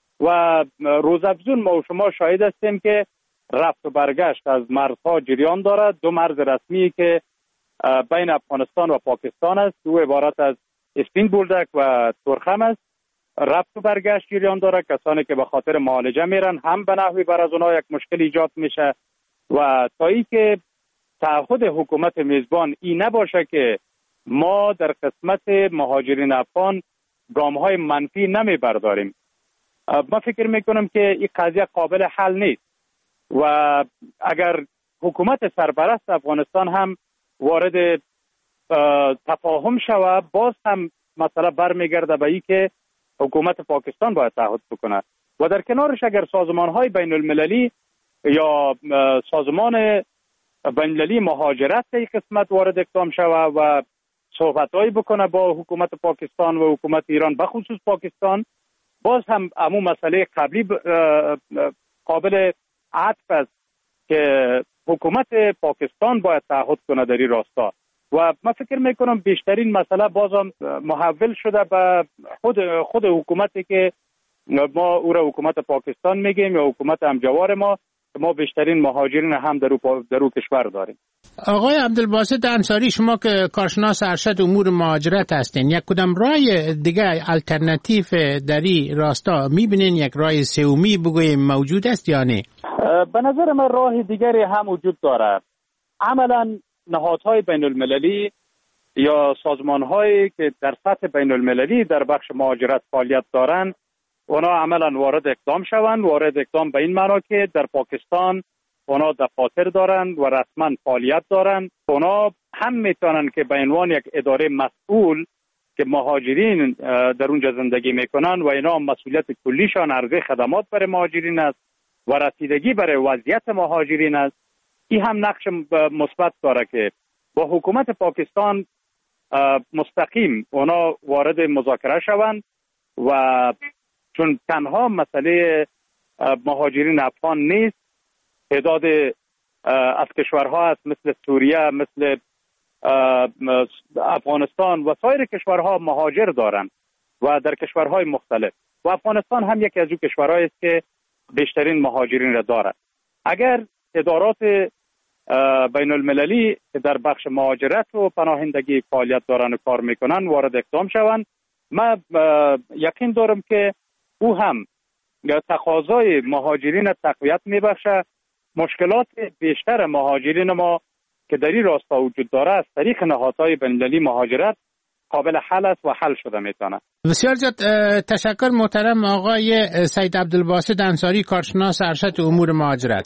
و روزافزون ما و شما شاهد هستیم که رفت و برگشت از مرزها جریان دارد. دو مرز رسمی که بین افغانستان و پاکستان است، دو عبارت از اسپین بولدک و تورخم است. رفت و برگشت جریان داره. کسانی که به خاطر معالجه میرن هم به نحوی بر از اونها یک مشکل ایجاد میشه و تا ای که تعهد حکومت میزبان این نباشه که ما در قسمت مهاجرین افغان گام های منفی نمی برداریم، من فکر میکنم که این قضیه قابل حل نیست و اگر حکومت سرپرست افغانستان هم وارد تفاهم شود باز هم مسئله برمیگرده به این که حکومت پاکستان باید تعهد بکنه و در کنارش اگر سازمان‌های بین المللی یا سازمان بین المللی مهاجرت در این قسمت وارد اقدام شود و صحبت‌هایی بکنه با حکومت پاکستان و حکومت ایران به خصوص پاکستان، باز هم همون مسئله قبلی قابل عطف است که حکومت پاکستان باید تعهد کنه در این راستا و من فکر میکنم بیشترین مسئله بازم محول شده به خود حکومتی که ما او را حکومت پاکستان میگیم یا حکومت همجوار ما بیشترین مهاجرین هم در او کشور داریم. آقای عبدالباسط انصاری، شما که کارشناس ارشد امور مهاجرت هستین، یک کدام راه دیگه الटरनेटिव در این راستا میبینین؟ یک راه سومی بگویم موجود است یا نه؟ به نظر من راه دیگری هم وجود داره. عملا نهادهای بین المللی یا سازمانهایی که در سطح بین المللی در بخش مهاجرت فعالیت دارند اونا عملا وارد اقدام به این معنا که در پاکستان اونا دفاتر دارند و رسما فعالیت دارند. اونا هم میتونن که به عنوان یک اداره مسئول که مهاجرین در اونجا زندگی میکنن و اینا مسئولیت کلیشان عرضه خدمات برای مهاجرین است و رسیدگی برای وضعیت مهاجرین است، این هم نقش مثبت داره که با حکومت پاکستان مستقیم اونا وارد مذاکره شوند و چون تنها مسئله مهاجرین افغان نیست، تعداد از کشورها هست مثل سوریه، مثل افغانستان و سایر کشورها مهاجر دارند و در کشورهای مختلف و افغانستان هم یکی از اون کشورهایی است که بیشترین مهاجرین را دارد. اگر ادارات بین المللی که در بخش مهاجرت و پناهندگی فعالیت دارن و کار میکنن وارد اقدام شوند، من یقین دارم که او هم تقاضای مهاجرین تقویت میبخشه. مشکلات بیشتر مهاجرین ما که در این راستا وجود داره از طریق نهادهای بین المللی مهاجرت قابل حل است و حل شده میتونه. بسیار زیاد تشکر محترم آقای سید عبدالباسط انصاری، کارشناس ارشد امور مهاجرت.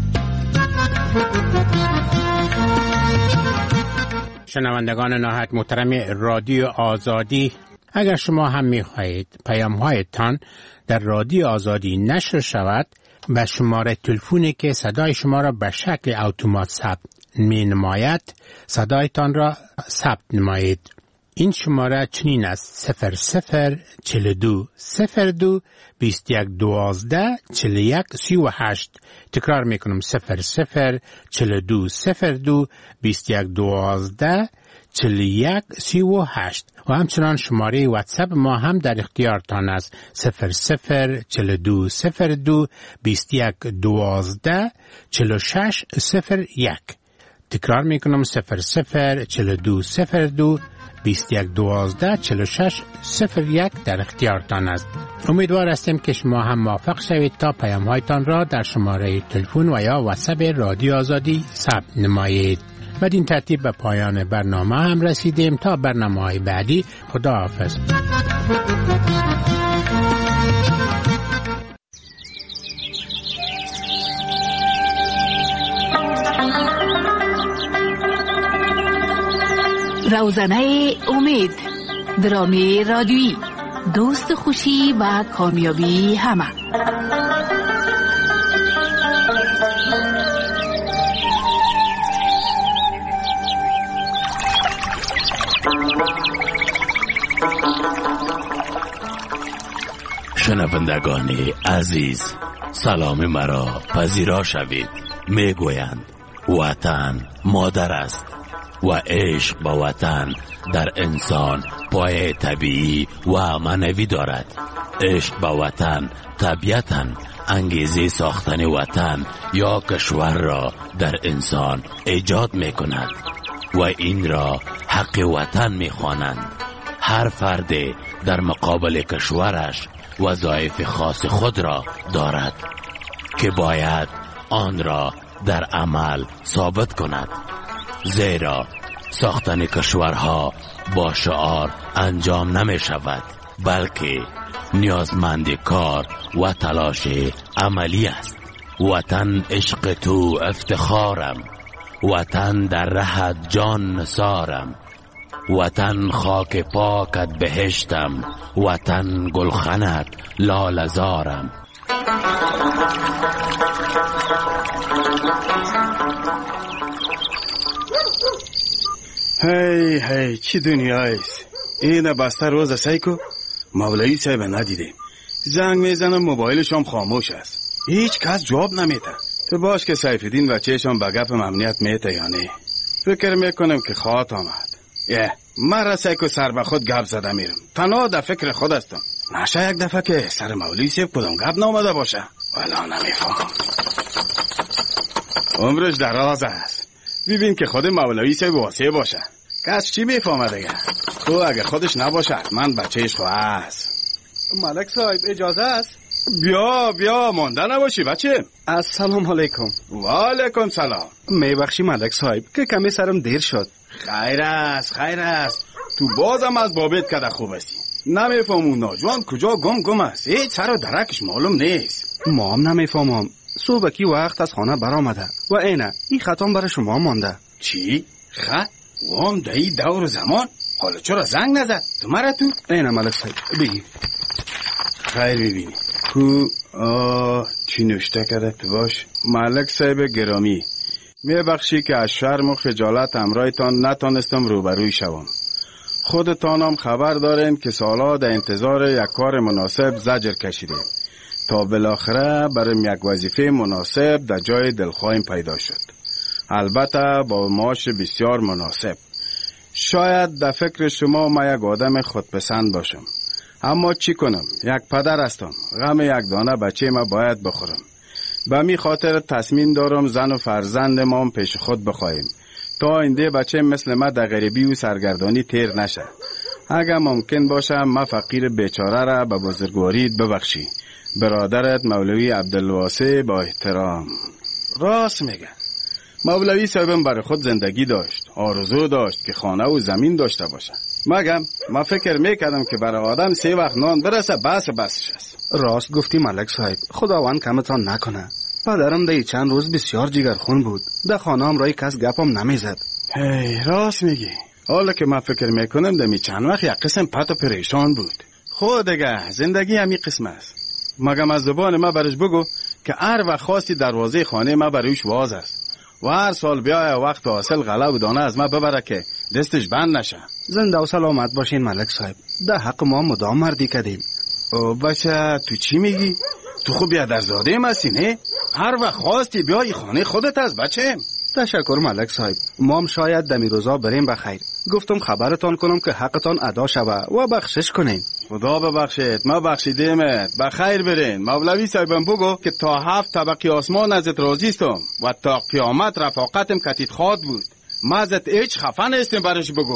شنوندگان نهایت محترم رادیو آزادی، اگر شما هم می‌خواهید پیام‌هایتان در رادیو آزادی نشر شود، به شماره تلفنی که صدای شما را به شکل اتومات ثبت می‌نماید صدایتان را ثبت نمایید. این شماره چنین است: 0042 02 21 12 41 38. تکرار میکنم: 0042 02 21 12 41 38. و همچنان شماره واتساپ ما هم در اختیارتان است: 0042 02 21 12 46 01. تکرار میکنم: 0042 02 21 12 46 01 در اختیارتان است. امیدوار هستیم که شما هم موفق شوید تا پیام‌هایتان را در شماره تلفن و یا واتساپ رادیو آزادی ثبت نمایید. بدین ترتیب به پایان برنامه هم رسیدیم. تا برنامه‌های بعدی، خداحافظ. روزنه امید، درامی رادیویی، دوست خوشی و کامیابی همه. شنوندگان عزیز، سلام مرا پذیرا شوید. میگویند وطن مادر است و عشق به وطن در انسان پایه طبیعی و معنوی دارد. عشق به وطن طبیعتاً انگیزه ساختن وطن یا کشور را در انسان ایجاد می کند و این را حق وطن می خوانند. هر فرد در مقابل کشورش وظایف خاص خود را دارد که باید آن را در عمل ثابت کند، زیرا ساختن کشورها با شعار انجام نمی شود، بلکه نیازمند کار و تلاش عملی است. وطن عشق تو افتخارم، وطن در رهت جان نثارم، وطن خاک پاکت بهشتم، وطن گلخنت لاله زارم. هی چی دنیایست؟ این بسته روز سیکو مولایی صاحب ندیدیم. زنگ میزنم موبایلشم خاموش است، هیچ کس جواب نمیده. تو باش که سیفالدین و چهشم به گپ امنیت میته یا نه؟ فکر میکنم که خواهد آمد. مرا سیکو سر به خود گپ زده میرم، تنها در فکر خود هستم. نشه یک دفعه که سر مولایی صاحب کدام گپ نامده باشه. والا نمیفهم، عمرش دراز است. ببین که خود مولایی صاحب واسه باشه، کس چی میفهمه دیگه؟ تو اگه خودش نباشه من بچهش خو هست. ملک صاحب اجازه است؟ بیا مانده نباشی بچه. السلام علیکم. و علیکم سلام. میبخشی ملک صاحب که کمی سرم دیر شد. خیر است. تو بازم از بابت کده خوب هستی. نمیفهمون ناجوان کجا گم است، هیچ سر و درکش معلوم نیست. ما هم نمیفهمم. صبحکی وقت از خانه برآمده و این خطام برای شما مانده. چی؟ خط؟ وام دایی دور زمان؟ حالا چرا زنگ نزد؟ تو مرا تو؟ اینه ملک صاحب بگی. خیر ببینی کو چی نوشته کرده تو باش؟ ملک صاحب گرامی، میبخشی که از شرم و خجالت امرایتان نتانستم روبروی شوم. خودتانم خبر دارین که سالها در انتظار یک کار مناسب زجر کشیده تا بالاخره برام یک وظیفه مناسب در جای دلخواهیم پیدا شد، البته با معاش بسیار مناسب. شاید در فکر شما من یک آدم خودپسند باشم، اما چی کنم؟ یک پدر هستم، غم یک دانه بچه ما باید بخورم. به می خاطر تصمیم دارم زن و فرزند ما پیش خود بخواهیم تا آینده بچه مثل ما در غریبی و سرگردانی تیر نشه. اگر ممکن باشه ما فقیر بیچاره را به بزرگواری ببخشی. برادرت مولوی عبدالواسع با احترام. راست میگه. مولوی صاحبم برای خود زندگی داشت، آرزو داشت که خانه و زمین داشته باشه. مگم ما فکر میکردم که برای آدم 3 وقت نان برسه بسش است. راست گفتی ملک صاحب، خداوند کمتان نکنه. پدرم دی چند روز بسیار جگرخون بود، در خانه هم رای کس گپم نمیزد. راست میگی. حالا که ما فکر میکنم دمی چند وقت یک قسم پت و پریشان بود. خود دیگه زندگی همی قسم است. مگم از زبان ما برش بگو که هر وقت خواستی دروازه خانه ما برویش واز است و هر سال بیای وقت حاصل غله و دانه از ما ببره که دستش بند نشه. زنده و سلامت باشین ملک صاحب، در حق ما مدام مردی کردیم. بچه تو چی میگی؟ تو خوب بیادرزاده مستی نه؟ هر وقت خواستی بیای خانه خودت از بچه. تشکر ملک صاحب، ما هم شاید دمی روزا بریم بخیر. گفتم خبرتان کنم که حقتان ادا شوه و بخشش کنین. خدا ببخشید، ما بخشیدیمت. بخیر برین. مولوی صاحبم بگو که تا 7 طبقه آسمان ازت راضیستم و تا قیامت رفاقتم کتیت خواد بود. ما ازت هیچ خفه نیستیم برش بگو.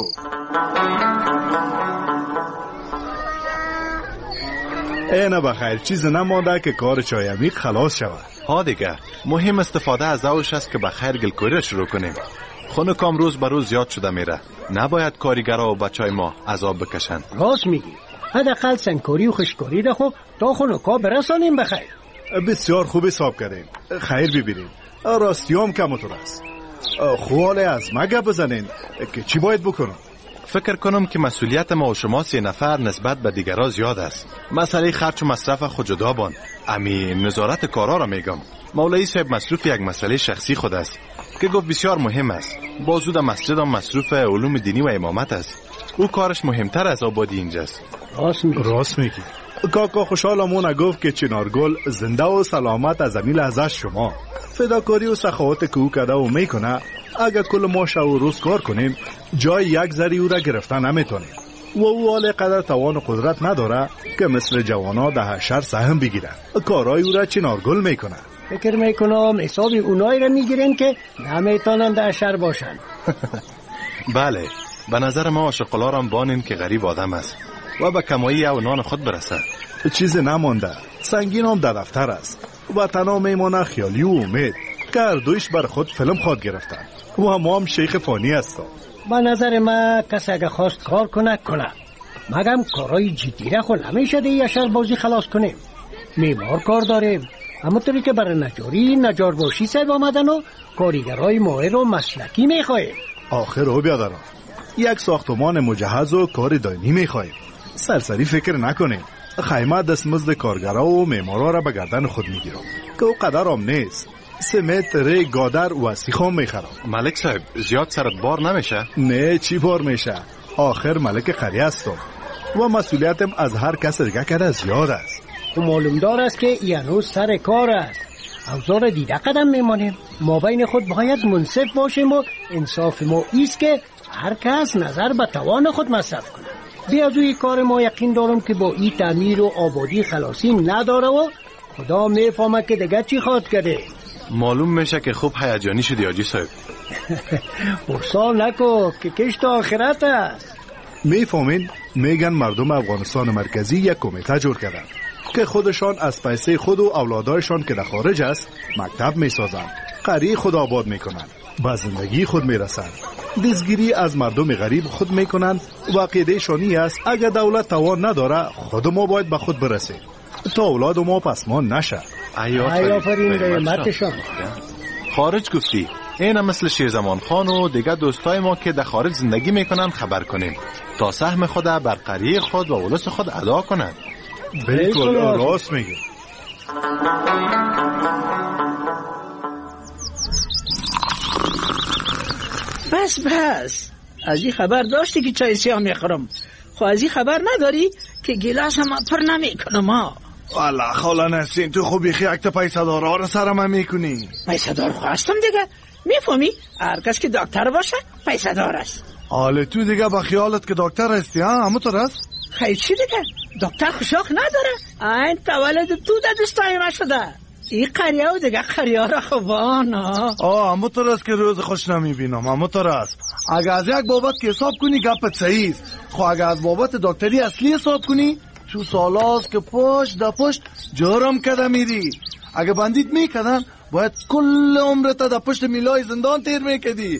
اینه بخیر، چیز نمانده که کار چای عمیق خلاص شود. ها دیگه مهم استفاده از اوش است که بخیر گلکوری را شروع کنیم. خونکام روز به روز زیاد شده میره. نباید کارگرها و بچهای ما عذاب بکشن. راست میگی. حداقل سنگکاری و خشکاری را خب تا خونکا برسانیم بخیر. بسیار خوب حساب کردیم. خیر ببینیم. راستیام کمتر است. خواله از ما گپ بزنین که چی باید بکنم؟ فکر کنم که مسئولیت ما و شما 3 نفر نسبت به دیگرها زیاد است. مسئله خرچ و مصرف خود جدا بان. امی نظارت کارا را میگم. مولوی صاحب مصروف یک مسئله شخصی خود است که گفت بسیار مهم است. بازود مسجد هم مصروف علوم دینی و امامت است. او کارش مهمتر از آبادی اینجاست. راست میگی. کاکا خوشحالمون گفت که چنارگل زنده و سلامت از زمین لحظه شما. فداکاری و سخاوت که او کده و میکنه، اگر کل ما شب و روز کار کنیم جای یک ذره او را گرفتن نمیتونیم و او حال قدر توان و قدرت نداره که مثل جوانا ده حشر سهم بگیره. کارای او را چنارگل میکنه. فکر میکنم حساب اونایی را میگیرین که نمیتونن در شهر باشن. بله، به نظر ما عاشقلارم بانین که غریب آدم است و به کمایی او نان خود برسه. چیز نمانده، سنگین هم در دفتر است و تنها میمانه خیالی و امید که هر دویش بر خود فیلم خواد گرفتن و ما هم شیخ فانی هستم. به نظر ما کسی اگه خواست کار کنه مگم کارهای جدی را خود نمیشه دیگه شهر بازی خلاص کنیم. معمار کار داریم، همونطوری که برای نجاری نجارباشی صاحب آمدن و کارگرای ماهر و مسلکی میخواهیم. آخر رو بیادرم، یک ساختمان مجهز و کار دائمی میخواهیم. سرسری فکر نکنیم. خیمه دستمزد کارگرها و معمارا را به گردن خود میگیرم که او قدر هم نیست. سمت، ری، گادر و سیخام میخرم. ملک صاحب زیاد سرت بار نمیشه؟ نه، چی بار میشه؟ آخر ملک قریه هستم و مسئولیتم از هر کس دیگه کرده زیاد است. و معلوم دار است که یعنوز سر کار است. اوزار دیده قدم میمانیم. ما بین خود باید منصف باشیم و انصاف ما ایست که هر کس نظر به توان خود مصرف کنه. بیازوی کار ما یقین دارم که با این تعمیر و آبادی خلاصی نداره و خدا میفهمه که دیگه چی خواد کرده. معلوم میشه که خوب هیجانی شدی حاجی صاحب. برسال نکو که کشت آخرت است. میفهمین؟ میگن مردم افغانستان مرکزی یک کمیته جور کردن که خودشان از پیسه خود و اولادایشان که در خارج است مکتب میسازند، قریه خود آباد میکنن، به زندگی خود میرسند، دزگیری از مردم غریب خود میکنند و عقیده شانی است اگر دولت توان نداره خود ما باید به خود برسیم تا اولاد ما پسمان نشه. آفرین قیمتشان. خارج گفتی این مثل شیرزمان خان و دیگه دوستای ما که در خارج زندگی میکنن خبر کنیم تا سهم خود بر قریه خود و اولس خود ادا کنند. بالکل راست میگی. بس از این خبر داشتی که چای سیاه میخورم، خو از این خبر نداری که گیلاس هم پر نمیکنم ها. والا خاله نسین تو خوبی یک تا پیسه دارا رو سرم میکنی. پیسه دار خواستم دیگه، میفهمی؟ هر کس که دکتر باشه پیسه دار است. حالا تو دیگه با خیالت که دکتر هستی ها؟ همونطور است؟ خیلی چی دیگه؟ دکتر خوشاق نداره. این تولد تو در دستای ما شده. این قریه و دیگه قریه را خوبانا. اما تو راست که روز خوش نمیبینم. اما تو راست اگه از یک بابت که حساب کنی گپت صحیح است. خو اگه از بابت دکتری اصلی حساب کنی تو سالاست که پشت دا پشت جرم کده میری. اگه بندیت میکدن باید کل عمرت دا پشت میلای زندان تیر میکدی.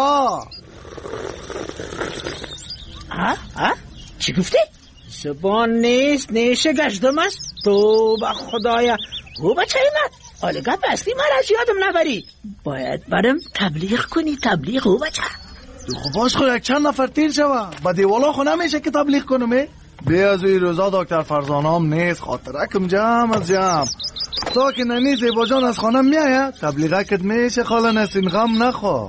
چی گفتی؟ زبان نیست نیشه گشتم است. تو با خدایا او بچه من حالا گپ اصلی من از یادم نبری. باید برم تبلیغ کنی. تبلیغ او بچه خب باش خود یک چند نفر تیر شوه با دیوالا خو نمیشه که تبلیغ کنم. بی از این روزا دکتر فرزانه هم نیست. خاطرکم جمع از جمع تا که ننی زیبا جان از خانم میایه تبلیغه کت میشه. خاله نسین غم نخوا.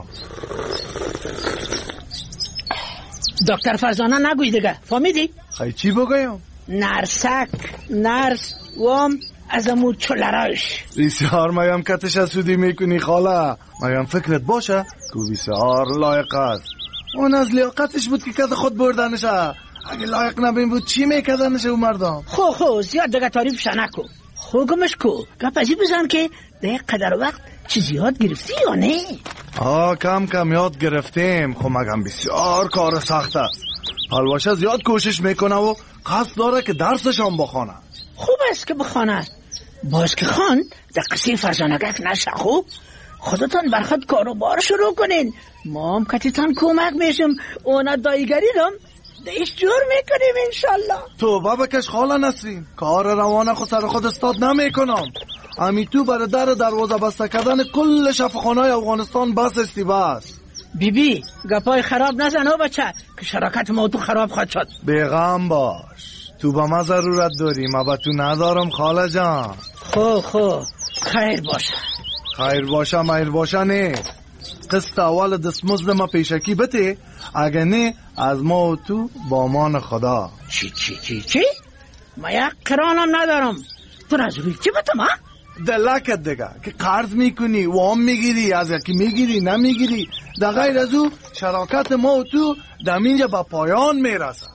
دکتر فرزانه نگوی دیگه فهمیدی؟ خیلی چی بگویم؟ نرسک نرس وام از امو چلراش. بسیار مایم کتش حسودی میکنی خاله. مایم فکرت باشه که بسیار لایق است. اون از لیاقتش بود که کت خود بردنشه. اگه لایق نبین بود چی میکدنشه او مردم؟ خو زیاد دیگه تعریفش نکو. گمش کو گپ ازی بزن که ده قدر وقت چیزی یاد گرفتی یا نه؟ کم کم یاد گرفتیم. خب مگم بسیار کار سخت است. پلوشه زیاد کوشش میکنه و قصد داره که درسشان بخونه. خوب است که بخونه. باز که خان در قصه فرزانگک نشه. خوب خودتان برخود کاروبار شروع کنین. ما هم کتیتان کمک میشم. اونا دایگری دم دیش جور میکنیم انشالله. تو بکش خاله نسرین. کار روانه خود سر خود استاد نمیکنم. امی تو برای دروازه بسته کردن کل شفاخانه‌های افغانستان بس استی بس. بی گپای خراب نزن او بچه که شراکت ما تو خراب خواهد شد. بیغم باش. تو با ما ضرورت داری. ما با تو ندارم خاله جان. خو خیر باشه. خیر باشه میر باشه نه. قسط اول دستمزد ما پیشکی بده. اگه نه از ما و تو با مان خدا. چی؟ ما یک قرانم ندارم. تو نزوی چی بده ما؟ دلکت دیگه که قرض میکنی وام میگیری از یکی میگیری نمیگیری. در غیر از او شراکت ما و تو دمینجا با پایان میرسه.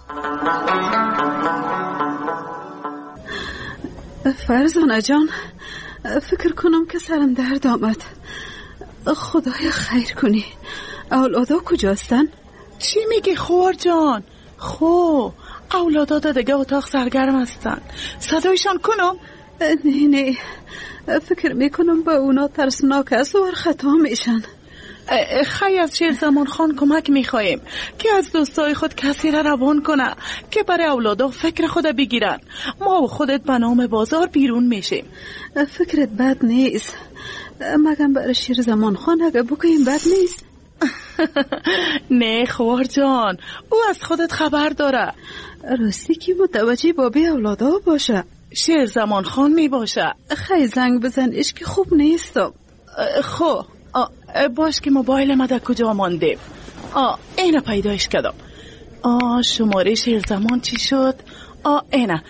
فرزانه جان فکر کنم که سرم درد آمد. خدایا خیر کنی. اولادا کجاستن؟ چی میگی خوار جان؟ اولادا دیگه اتاق سرگرم هستن. صدایشان کنم؟ نه فکر میکنم با اونا ترسناک است و خطا میشن. خیلی از شیرزمان خان کمک میخوایم که از دوستای خود کسی را روان کنه که برای اولادا فکر خود بگیرن. ما و خودت به نام بازار بیرون میشیم. فکرت بد نیست. مگم برای شیرزمان خان اگه بگوییم بد نیست. نه خوار جان او از خودت خبر داره. راستی که متوجه بابی اولادا باشه. شیرزمان خان می باشه. خیلی زنگ بزنش که خوب نیستم. باش که موبایل ما در کجا مانده. اینه پیدایش کردم. شماره شیرزمان چی شد؟ اینه.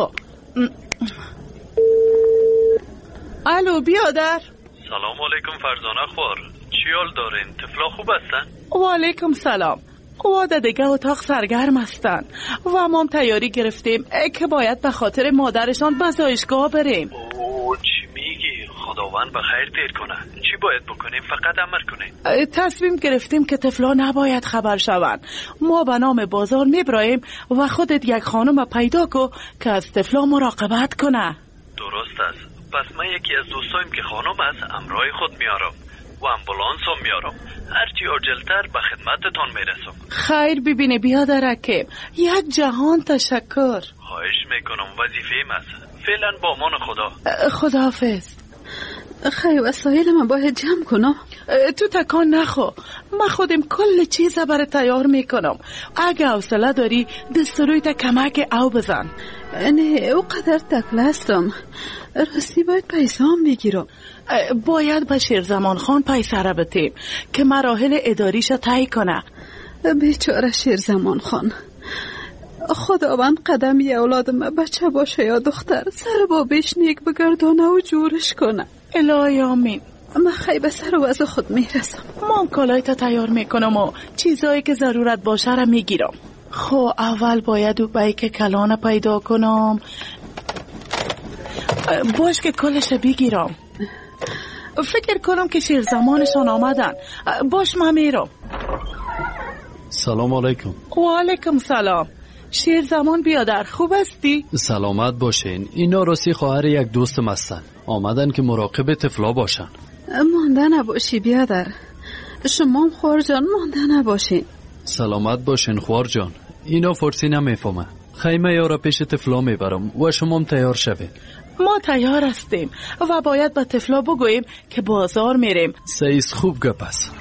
الو بیادر. سلام علیکم فرزانه خوار. چی حال دارین؟ طفلا خوب هستن؟ و علیکم سلام. واده دیگه اتاق سرگرم هستن و ما هم تیاری گرفتیم که باید به خاطر مادرشان به زایشگاه بریم. چی میگی؟ خداوند به خیر تیر کنه. چی باید بکنیم؟ فقط امر کنیم. تصمیم گرفتیم که طفلا نباید خبر شوند. ما به نام بازار میبراییم و خودت یک خانم پیدا کو که از طفلا مراقبت کنه. درست است. پس من یکی از دوستایم که خانم است امرای خود میارم و امبولانس هم میارم. هرچی عاجلتر به خدمتتان میرسم. خیر ببینه بیادرکه. یک جهان تشکر. خواهش میکنم وظیفه‌ام است. فعلا با امان خدا. خداحافظ. خیر وسایل من باید جمع کنم. تو تکان نخو. من خودم کل چیز برای تیار میکنم. اگه حوصله داری دستروی تا کمک او بزن. نه او قدر تکله هستم. راستی باید پیسه هم میگیرم. باید به شیرزمان خان پیسه را بتیم که مراحل اداریش طی کنه. بیچاره شیرزمان خان. خداوند قدم یه اولادم بچه باشه یا دختر سر بابش نیک بگردانه و جورش کنه. الهی آمین. من خیلی به سر و وضع خود میرسم. من کالای تا تیار میکنم و چیزایی که ضرورت باشه را میگیرم. اول باید او بیک کلانه پیدا کنم. باش که کلش بگیرم. فکر کنم که شیر زمانشان آمدن. باش من میرم. سلام علیکم. و علیکم سلام. شیر زمان بیادر، خوب هستی؟ سلامت باشین. اینا راستی خواهر یک دوستم هستن. آمدن که مراقب طفلا باشن. مانده نباشی بیادر. شما خوار جان مانده نباشین. سلامت باشین خوار جان. اینا فارسی نمیفهمه. خیمه یارا پیش طفلا میبرم و شما هم تیار شوید. ما تیار هستیم و باید با طفلا بگوییم که بازار میریم. سیز خوب گپ است.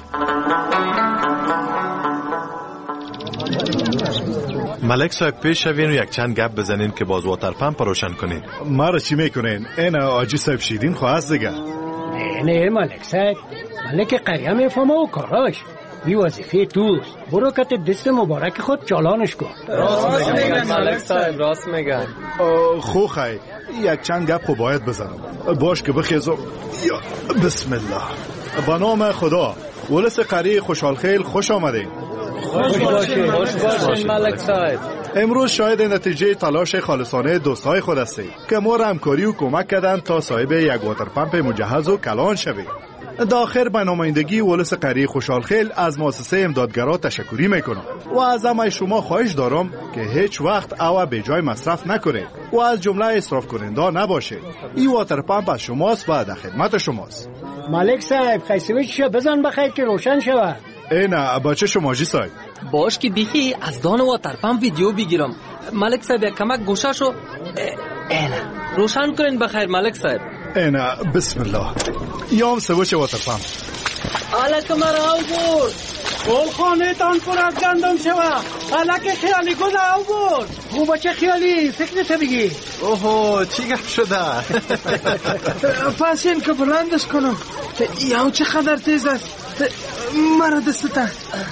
ملک صاحب پیش شوین و یک چند گپ بزنین که باز واتر پمپ روشن کنین. ما را چی میکنین؟ این آجی صاحب شیرین خواست دیگه. نه ملک صاحب، ملک قریه میفهمه و کاراش. بی وظیفه توست. برو کت دست مبارک خود چالانش کن. راست میگن ملک صاحب، راست میگن. خو خی یک چند گپ خو باید بزنم. باش که بخیزم. یا بسم الله. با نام خدا. ولس قریه خوشحال خیل خوش آمدین. خوش باشین ملک صاحب. امروز شاید نتیجه تلاش خالصانه دوستای خود هستید که ما را همکاری و کمک کردن تا صاحب یک واتر پمپ مجهز و کلان شویم. داخل به نمایندگی ولس قریه خوشحال خیل از مؤسسه امدادگرا تشکری میکنم و از همه شما خواهش دارم که هیچ وقت او به جای مصرف نکنید و از جمله اسراف کننده نباشید. این واتر پمپ از شماست و در خدمت شماست. ملک صاحب خیسویچشو بزن بخیر که روشن شود. نه بچه شما جی صاحب. باش که بیخی از دان واتر پمپ ویدیو بگیرم. ملک صاحب یک کمک گوشاشو روشن کنین بخیر ملک صاحب. نه بسم الله. یام سوچ واتر پمپ. الک مرا بود. گل خانه تان پر از گندم شوا. الک خیالی گل او بود. خوب چه خیالی فکرت بگی. اوه چی گپ شده؟ پس این که بلندش کنم. یا چه خبر تیز است. مرا دستتا.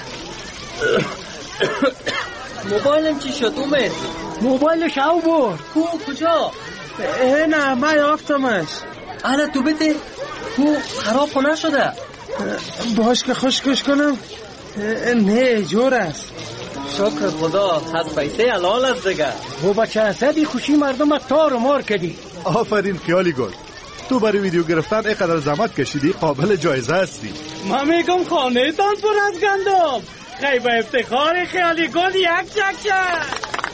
موبایلم چی شد اومد؟ موبایلش او بود. کجا؟ نه من یافتمش. انا تو بده خراب خونه شده. باش که خشکش کنم. نه جور است. شکر خدا از پیسه حلال است دیگه. و بچه حسدی خوشی مردم تار و مار کردی. آفرین خیالی گل. تو برای ویدیو گرفتن اینقدر زحمت کشیدی قابل جایزه هستی. من میگم خانه تان پر از گندم. خیلی به افتخار خیالی گل یک چکچک.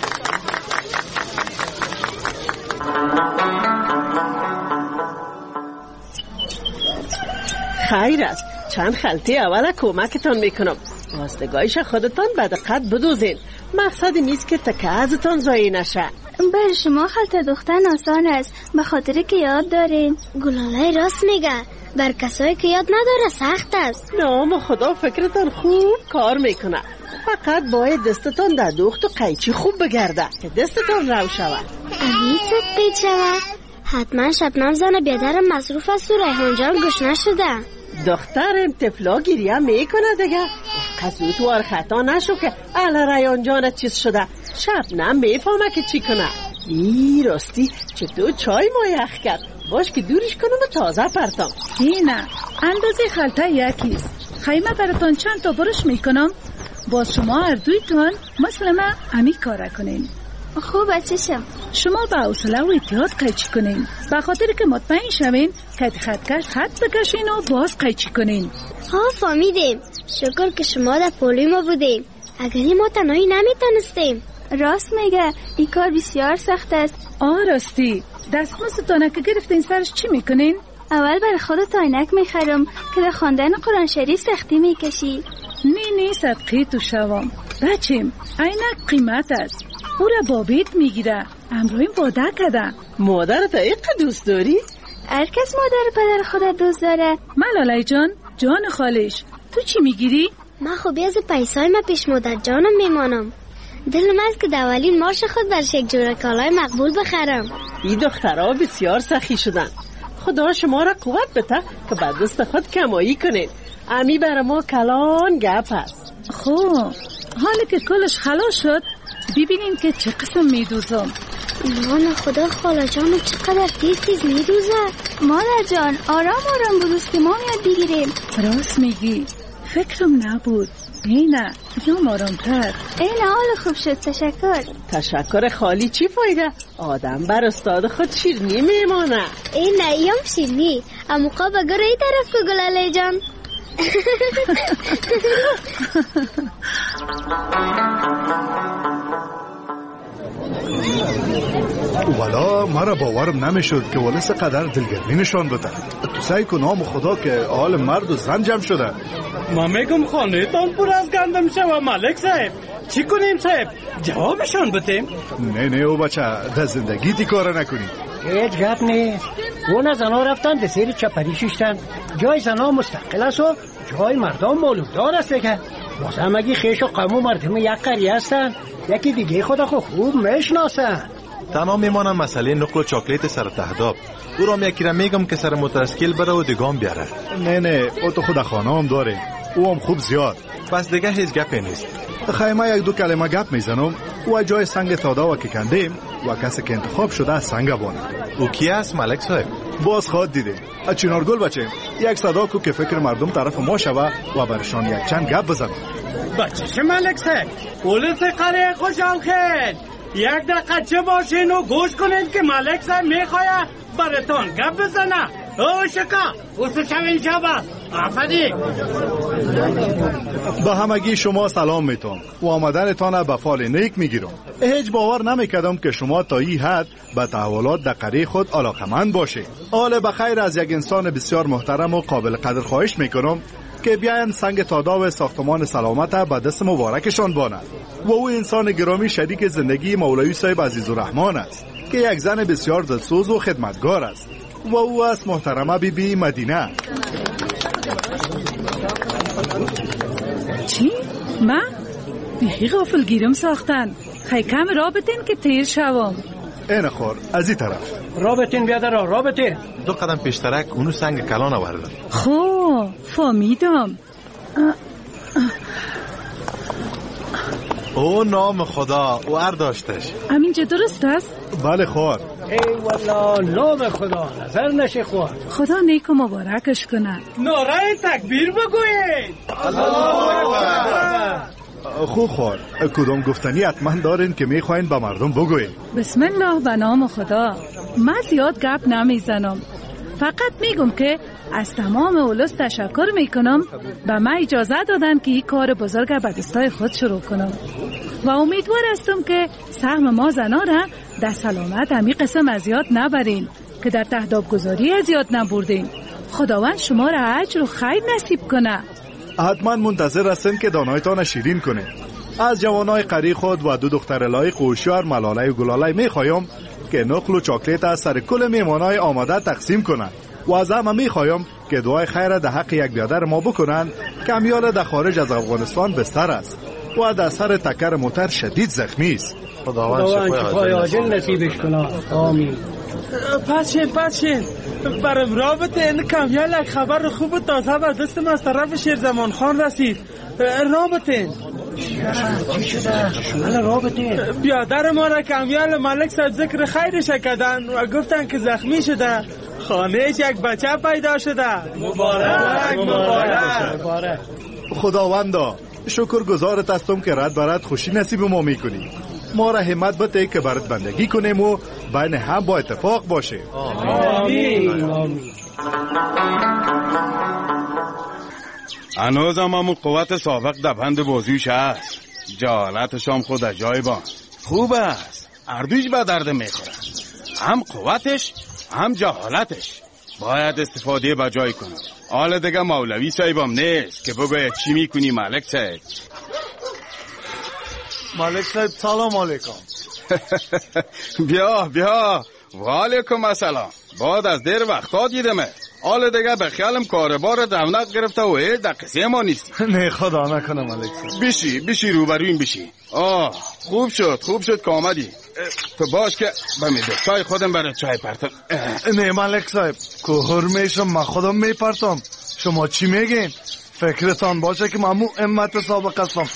خیر است. چند خلطه اول کمکتان میکنم. راستگاهیش خودتان به دقت بدوزین. مقصد نیست که تکه ازتان ضایع نشه. بر شما خلطه دوختن آسان است به خاطر که یاد دارین. گلاله راست میگه. بر کسایی که یاد نداره سخت است. نام خدا فکرتان خوب کار میکنه. فقط باید دستتان در دوخت و قیچی خوب بگرده که دستتان رو شود. امیت قیچ شود. حتما شبنم زن بیادرم مصروف است و ریحان جان گوش نشده. دخترم طفلا گریه میکنه دیگه. قصوت وار خطا نشو که اهل ریحان جانت چیز شده. شبنم میفهمه که چی کنه. ای راستی چطور چای ما یخ کرد. باش که دورش کنم و تازه پرتم. نه اندازه خلطه یکیست. خیمه براتون چند تا برش میکنم. باز شما اردویتون مثل ما امی کاره کنین. خوب چشم. شما با حوصله و احتیاط قیچی کنین به خاطر که مطمئن شوین که خطکش خط بکشین و باز قیچی کنین. فهمیدیم. شکر که شما در پولی ما بودیم. اگری ما تنهایی نمیتونستیم. راست میگه این کار بسیار سخت است. راستی دستمزدتانه که گرفتین سرش چی میکنین؟ اول برای خودت عینک میخرم که در خواندن قرآن شریف سختی میکشی. نه صدقه تو شوام بچیم. عینک قیمت است. او را بابیت میگیره. امرویم باده کده. مادر تا ایقه دوست داری؟ هر کس مادر پدر خودت دوست داره. ملاله جان خالش تو چی میگیری؟ من خوبی از پیسای ما پیش مادر جانم میمانم. دلم است که دولین مارش خود برش یک جوره کالای مقبول بخرم. این دخترها بسیار سخی شدن. خدا شما را قوت بده که بعد دست خود کمایی کنید. امی بر ما کلان گپ است. خب حالا که کلش خلاص شد ببینیم که چه قسم میدوزم. نه خدا خاله جانم چقدر تیز میدوزه. مادر جان آرام بدوز که ما یاد بگیریم. راست میگی. فکرم نبود. اینه بیام آرامتر. اینه حال خوب شد. تشکر خالی چی فایده؟ آدم بر استاد خود شیرنی میمانه. اینه ایم شیرنی اموقا بگر ای طرف که گلاله جان. والا مرا باورم نمیشد که ولس قدر دلگرمی نشان بده. تو سعی کن نام خدا که حال مرد و زن جمع شده. ما میگم خانه تان پر از گندم شوه ملک صاحب. چی کنیم صاحب؟ جوابشان بتیم؟ نه او بچه در زندگی تی کار نکنی. هیچ گپ نیست. اون زنا رفتن ده سیر چپری شیشتن. جای زنا مستقل است و جای مردم مولوددار است دیگه. بازم اگه خیش و قم و مردم یک قریه هستن یکی دیگه خدا خوب میشناسن. تنها میمانم مسئله نقل و چاکلیت سر تهداب. او را یکی را میگم که سر مترسکیل بره و دیگام بیاره. نه او تو خود خانه هم داره. او هم خوب زیاد. پس دیگه هیچ گپی نیست. خیمه یک دو کلمه گپ میزنم و جای سنگ تادا و که کندیم و کسی که انتخاب شده از سنگ بانه. او کی است ملک صاحب؟ باز خواد دیده چنارگل بچه یک صدا کو که فکر مردم طرف ما شوه و برشان یک چند گپ بزنم. بچه چه ملک صاحب؟ پولیس قریه خوشحال خیر. یک دقیقه چه باشین و گوش کنین که ملک صاحب میخواه براتون گپ بزنه. او شکا اوستو چوین شبه آفدی. به همگی شما سلام میتونم و آمدنتان به فال نیک میگیرم. هیچ باور نمیکردم که شما تا این حد به تحولات در قریه خود علاقمند باشه. حال بخیر از یک انسان بسیار محترم و قابل قدر خواهش میکنم که بیاین سنگ تادا و ساختمان سلامت به دست مبارکشان باند. و او انسان گرامی شریک زندگی مولوی صاحب عزیزالرحمن است که یک زن بسیار دلسوز و خدمتگار است و او است محترمه بیبی مدینه. چی؟ من؟ بیخی غافل گیرم ساختن. خیلی کم رابطین که تیر شوم. این خور از این طرف رابطین بیادر رابطین. دو قدم پیشترک اونو سنگ کلان آورده. خب فهمیدم. او نام خدا او داشتش. همینجا درست است؟ بله خوار. ای والا نام خدا نظر نشه خوار. خدا نیک و مبارکش کنه. نعره تکبیر بگوید. الله اکبر. خوب خوار کدام گفتنی حتما دارین که میخواین به مردم بگوین؟ بسم الله به نام خدا. من زیاد گپ نمیزنم، فقط میگم که از تمام اولس تشکر میکنم به من اجازه دادن که این کار بزرگ به دستای خود شروع کنم و امیدوار هستم که سهم ما زنا را در سلامت همی قسم ازیاد نبرین که در تهداب گذاری ازیاد نبردین. خداوند شما را اجر و خیر نصیب کنه. حتما منتظر هستیم که دانایتان شیرین کنه. از جوانای قری خود و دو دختر لایق و هوشیار ملاله و گلاله میخوایم که نقل و چاکلیت از سر کل میمانای آماده تقسیم کنند و از همه میخوایم که دعای خیر در حق یک بیادر ما بکنن که امیال در خارج از افغانستان بستر است و در سر تکر موتر شدید زخمی است. خداوند شفای عاجل نصیبش کنه. آمین. پسین برام رابطه این کمیال یک خبر خوب و تازه بر دستم از طرف شیرزمان خان رسید. رابطه چی شده؟ شمال رابطه بیادر ما را کمیال ملک صاحب ذکر خیرش کردن و گفتن که زخمی شده. خانهش یک بچه پیدا شده. مبارک. خداوندا شکر گزارت هستم که رد برد خوشی نصیب ما میکنی. ما را همت بده که برات بندگی کنیم و بین هم با اتفاق باشه. آمین. هنوز هم همون قوت سابق در بند بازیش هست. جهالتش هم خود جای با خوب است. اردوش به درد میخوره، هم قوتش هم جهالتش. باید استفاده به جای کنم. حالا دیگه مولوی صاحبم نیست که بگوید چی میکنی ملک صاحب. ملک صاحب سلام علیکم. بیا و علیکم السلام. بعد از دیر وقتا دیدمه. حالا دیگه به خیالم کاربار دونق گرفته و در قصه ما نیستی. نه خدا نکنه ملک صاحب. بشی روبرویم بشی. خوب شد که آمدی. تو باش که به میدستای خودم برای چای پرتم. نه ملک صاحب کوهر میشم من خودم میپرتم. شما چی میگین؟ فکرتان باشه که ممو امت سابق هستم.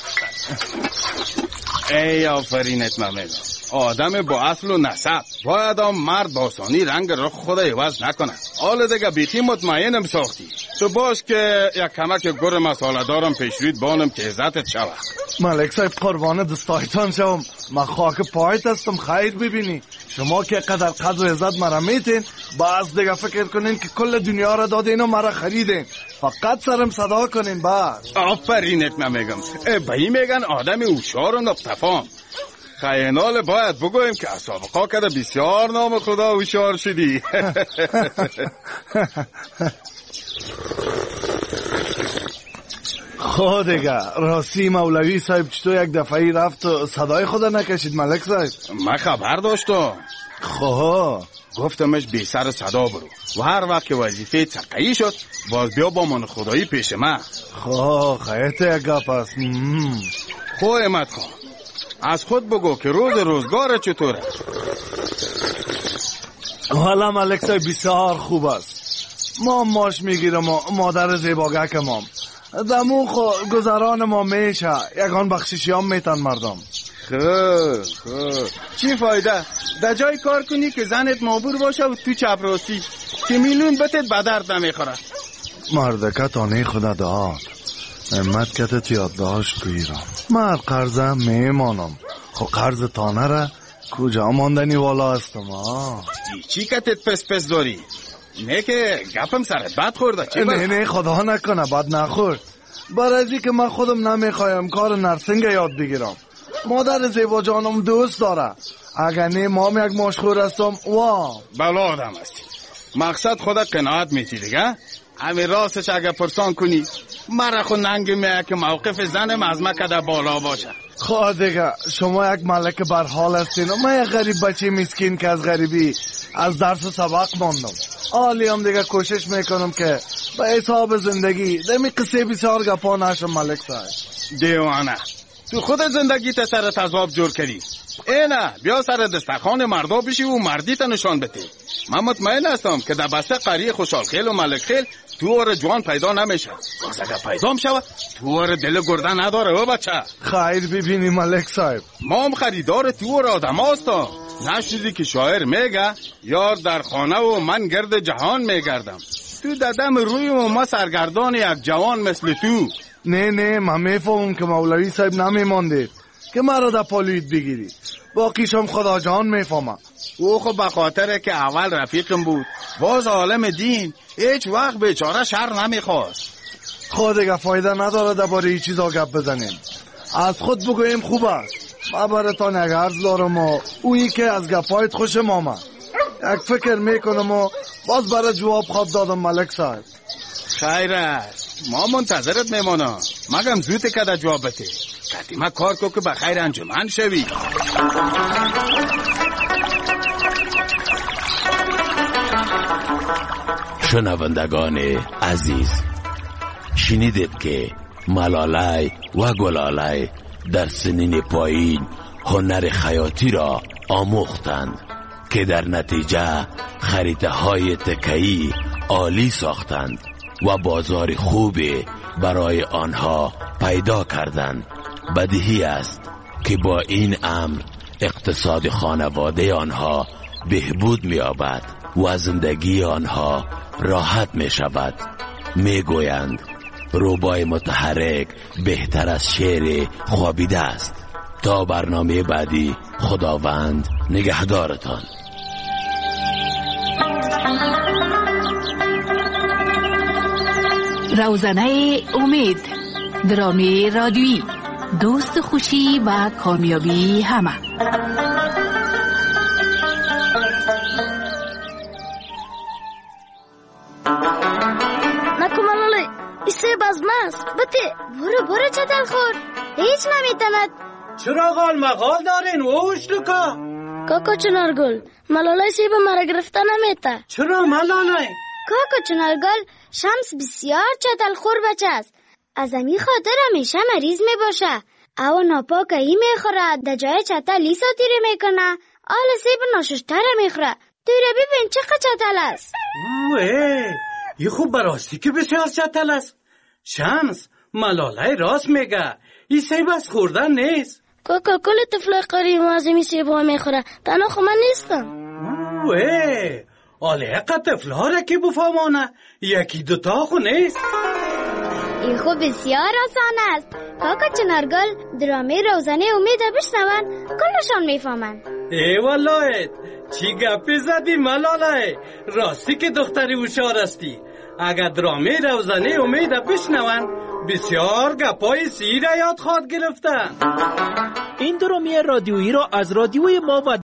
ای آفرینت محمد. آدم با اصل و نسب باید مرد با آسانی رنگ رخ خود عوض نکنه. حالا دیگه بیخی مطمئنم ساختی. تو باش که یک کمک گر مساله دارم پیشرویت بانم که عزتت شود. ملک صاحب قربان دستایتان شوم. من خاک پایت هستم. خیر ببینی شما که قدر قدر و عزت مرا میتین، باز دیگه فکر کنین که کل دنیا را دادین و مرا خریدین. فقط سرم صدا کنین باز. آفرینت نمیگم. بایی میگن آدم هوشیار و نقطفام. خیانال باید بگویم که از سابقا کده بسیار نام خدا هوشیار شدی. خود دیگه راستی مولوی صاحب چطور یک دفعی رفت و صدای خدا نکشید ملک صاحب؟ من خبر داشتم. خواه گفتمش بی سر صدا برو و هر وقت که وظیفه تقیی شد باز بیا با من خدایی پیش من. خواه خیلی یک گپ است. خواه امت خواه از خود بگو که روزگار چطوره؟ حالا ملک صاحب بسیار خوب است. ما ماش میگیرم و مادر زیباگک مام دمو خو گذران ما میشه. یکان بخششی هم میتن مردم. خوب چی فایده؟ در جای کار کنی که زنت مابور باشه و تو چپراستی که میلیون بتت بدرد نمیخوره. مردکه تانه خدا داد امت کتت یاد داشت کویرم. من قرضم میمانم. خو قرض تانه را کجا ماندنی والا هستم. چی کتت پس داری؟ نه که گپم سرت بد خورده. نه خدا نکنه بد نخورد. برازی که من خودم نمیخوایم کار نرسنگ یاد بگیرم. مادر زیبا جانم دوست داره. اگر نه مام یک مشخور هستم بلا آدم هستی. مقصد خدا قناعت میتی دیگه. همین راستش اگر پرسان کنی مرا خود ننگ میه که موقف زنم از مکده بالا باشه. خواه دیگه شما یک ملک برحال هستین و من یک غریب بچه مسکین که از غریبی از درس و سبق ماندم. حالی هم دیگه کوشش میکنم که به حساب زندگی دمی قصه بسیار گپا نشم ملک صاحب. دیوانه تو خود زندگی تا سر تضاب جور کردی. اینه بیا سر دستخان مردا بشی و مردی تا نشان بده. من مطمئن هستم که در بسته قریه خوشحال خیل و ملک خیل تو اور جوان پیدا نمیشه. باز اگر پیدا میشه تو اور دل گرده نداره او بچه. خیر ببینی ملک صاحب ما هم خریدار تو اور آدم هستم. نه چیزی که شاعر میگه یار در خانه و من گرد جهان میگردم. تو ددم روی و ما سرگردان یک جوان مثل تو. نه من میفهمم که مولوی صاحب نمیماندید که مرا در پالوید بگیری. باقیشم خدا جان میفهمم. او خب به خاطره که اول رفیقم بود باز عالم دین هیچ وقت بیچاره شر نمیخواست. خود دیگه فایده نداره درباره این چیزا گپ بزنیم. از خود بگویم خوب است. من براتان یک عرض دارم و اویی که از گپایت خوشم آمد. یک فکر میکنم و باز برای جواب خواب دادم ملک صاحب. خیر است ما منتظرت میمانم. مگم زود که در جواب بده. قدیمه کار کو که بخیر انجمن شوی. شنوندگان عزیز شنیدید که ملالای و گلالای در سنین پایین هنر خیاطی را آموختند که در نتیجه خریده های تکه‌ای عالی ساختند و بازار خوبی برای آنها پیدا کردند. بدیهی است که با این امر اقتصاد خانواده آنها بهبود می‌یابد و زندگی آنها راحت می‌شود. میگویند روبای متحرک بهتر از شعر خوابیده است. تا برنامه بعدی خداوند نگهدارتان. روزنه امید، درامی رادیویی، دوست خوشی و کامیابی همه. نکو ملاله ایسه بزمست بته برو چتل خور هیچ نمیتند. چرا غال مغال دارین اوش لکا؟ کاکا چنارگل ملاله سیب مرا گرفته نمیته. چرا ملاله؟ کاکا چنارگل شمس بسیار چتل خور بچه است. از امی خاطر همیشه مریض می باشه. او ناپاک ای می خوره در جای چتل ای ساتیره می کنه. آل سیب ناششتر می خوره. دیره ببین چقدر چتل است. ای خوب براستی که بسیار چتل است. شمس ملاله راست میگه. ای سیب از خوردن نیست. کاکا کل طفل قریب از امی سیب ها می خوره. تنها خو من نیستم. آلیقه طفلاره که بفهمانه یکی دوتا خو نیست. این خو بسیار آسان است. کاکا چنارگل درامه روزانه امید بشنون کلشان میفهمن. ای والله چی گپی زدی ملاله، راستی که دختری هوشیار استی. اگر درامه روزانه امید بشنون بسیار گپای سیر یاد خواد گرفتن. این درامه رادیویی را از رادیوی ما و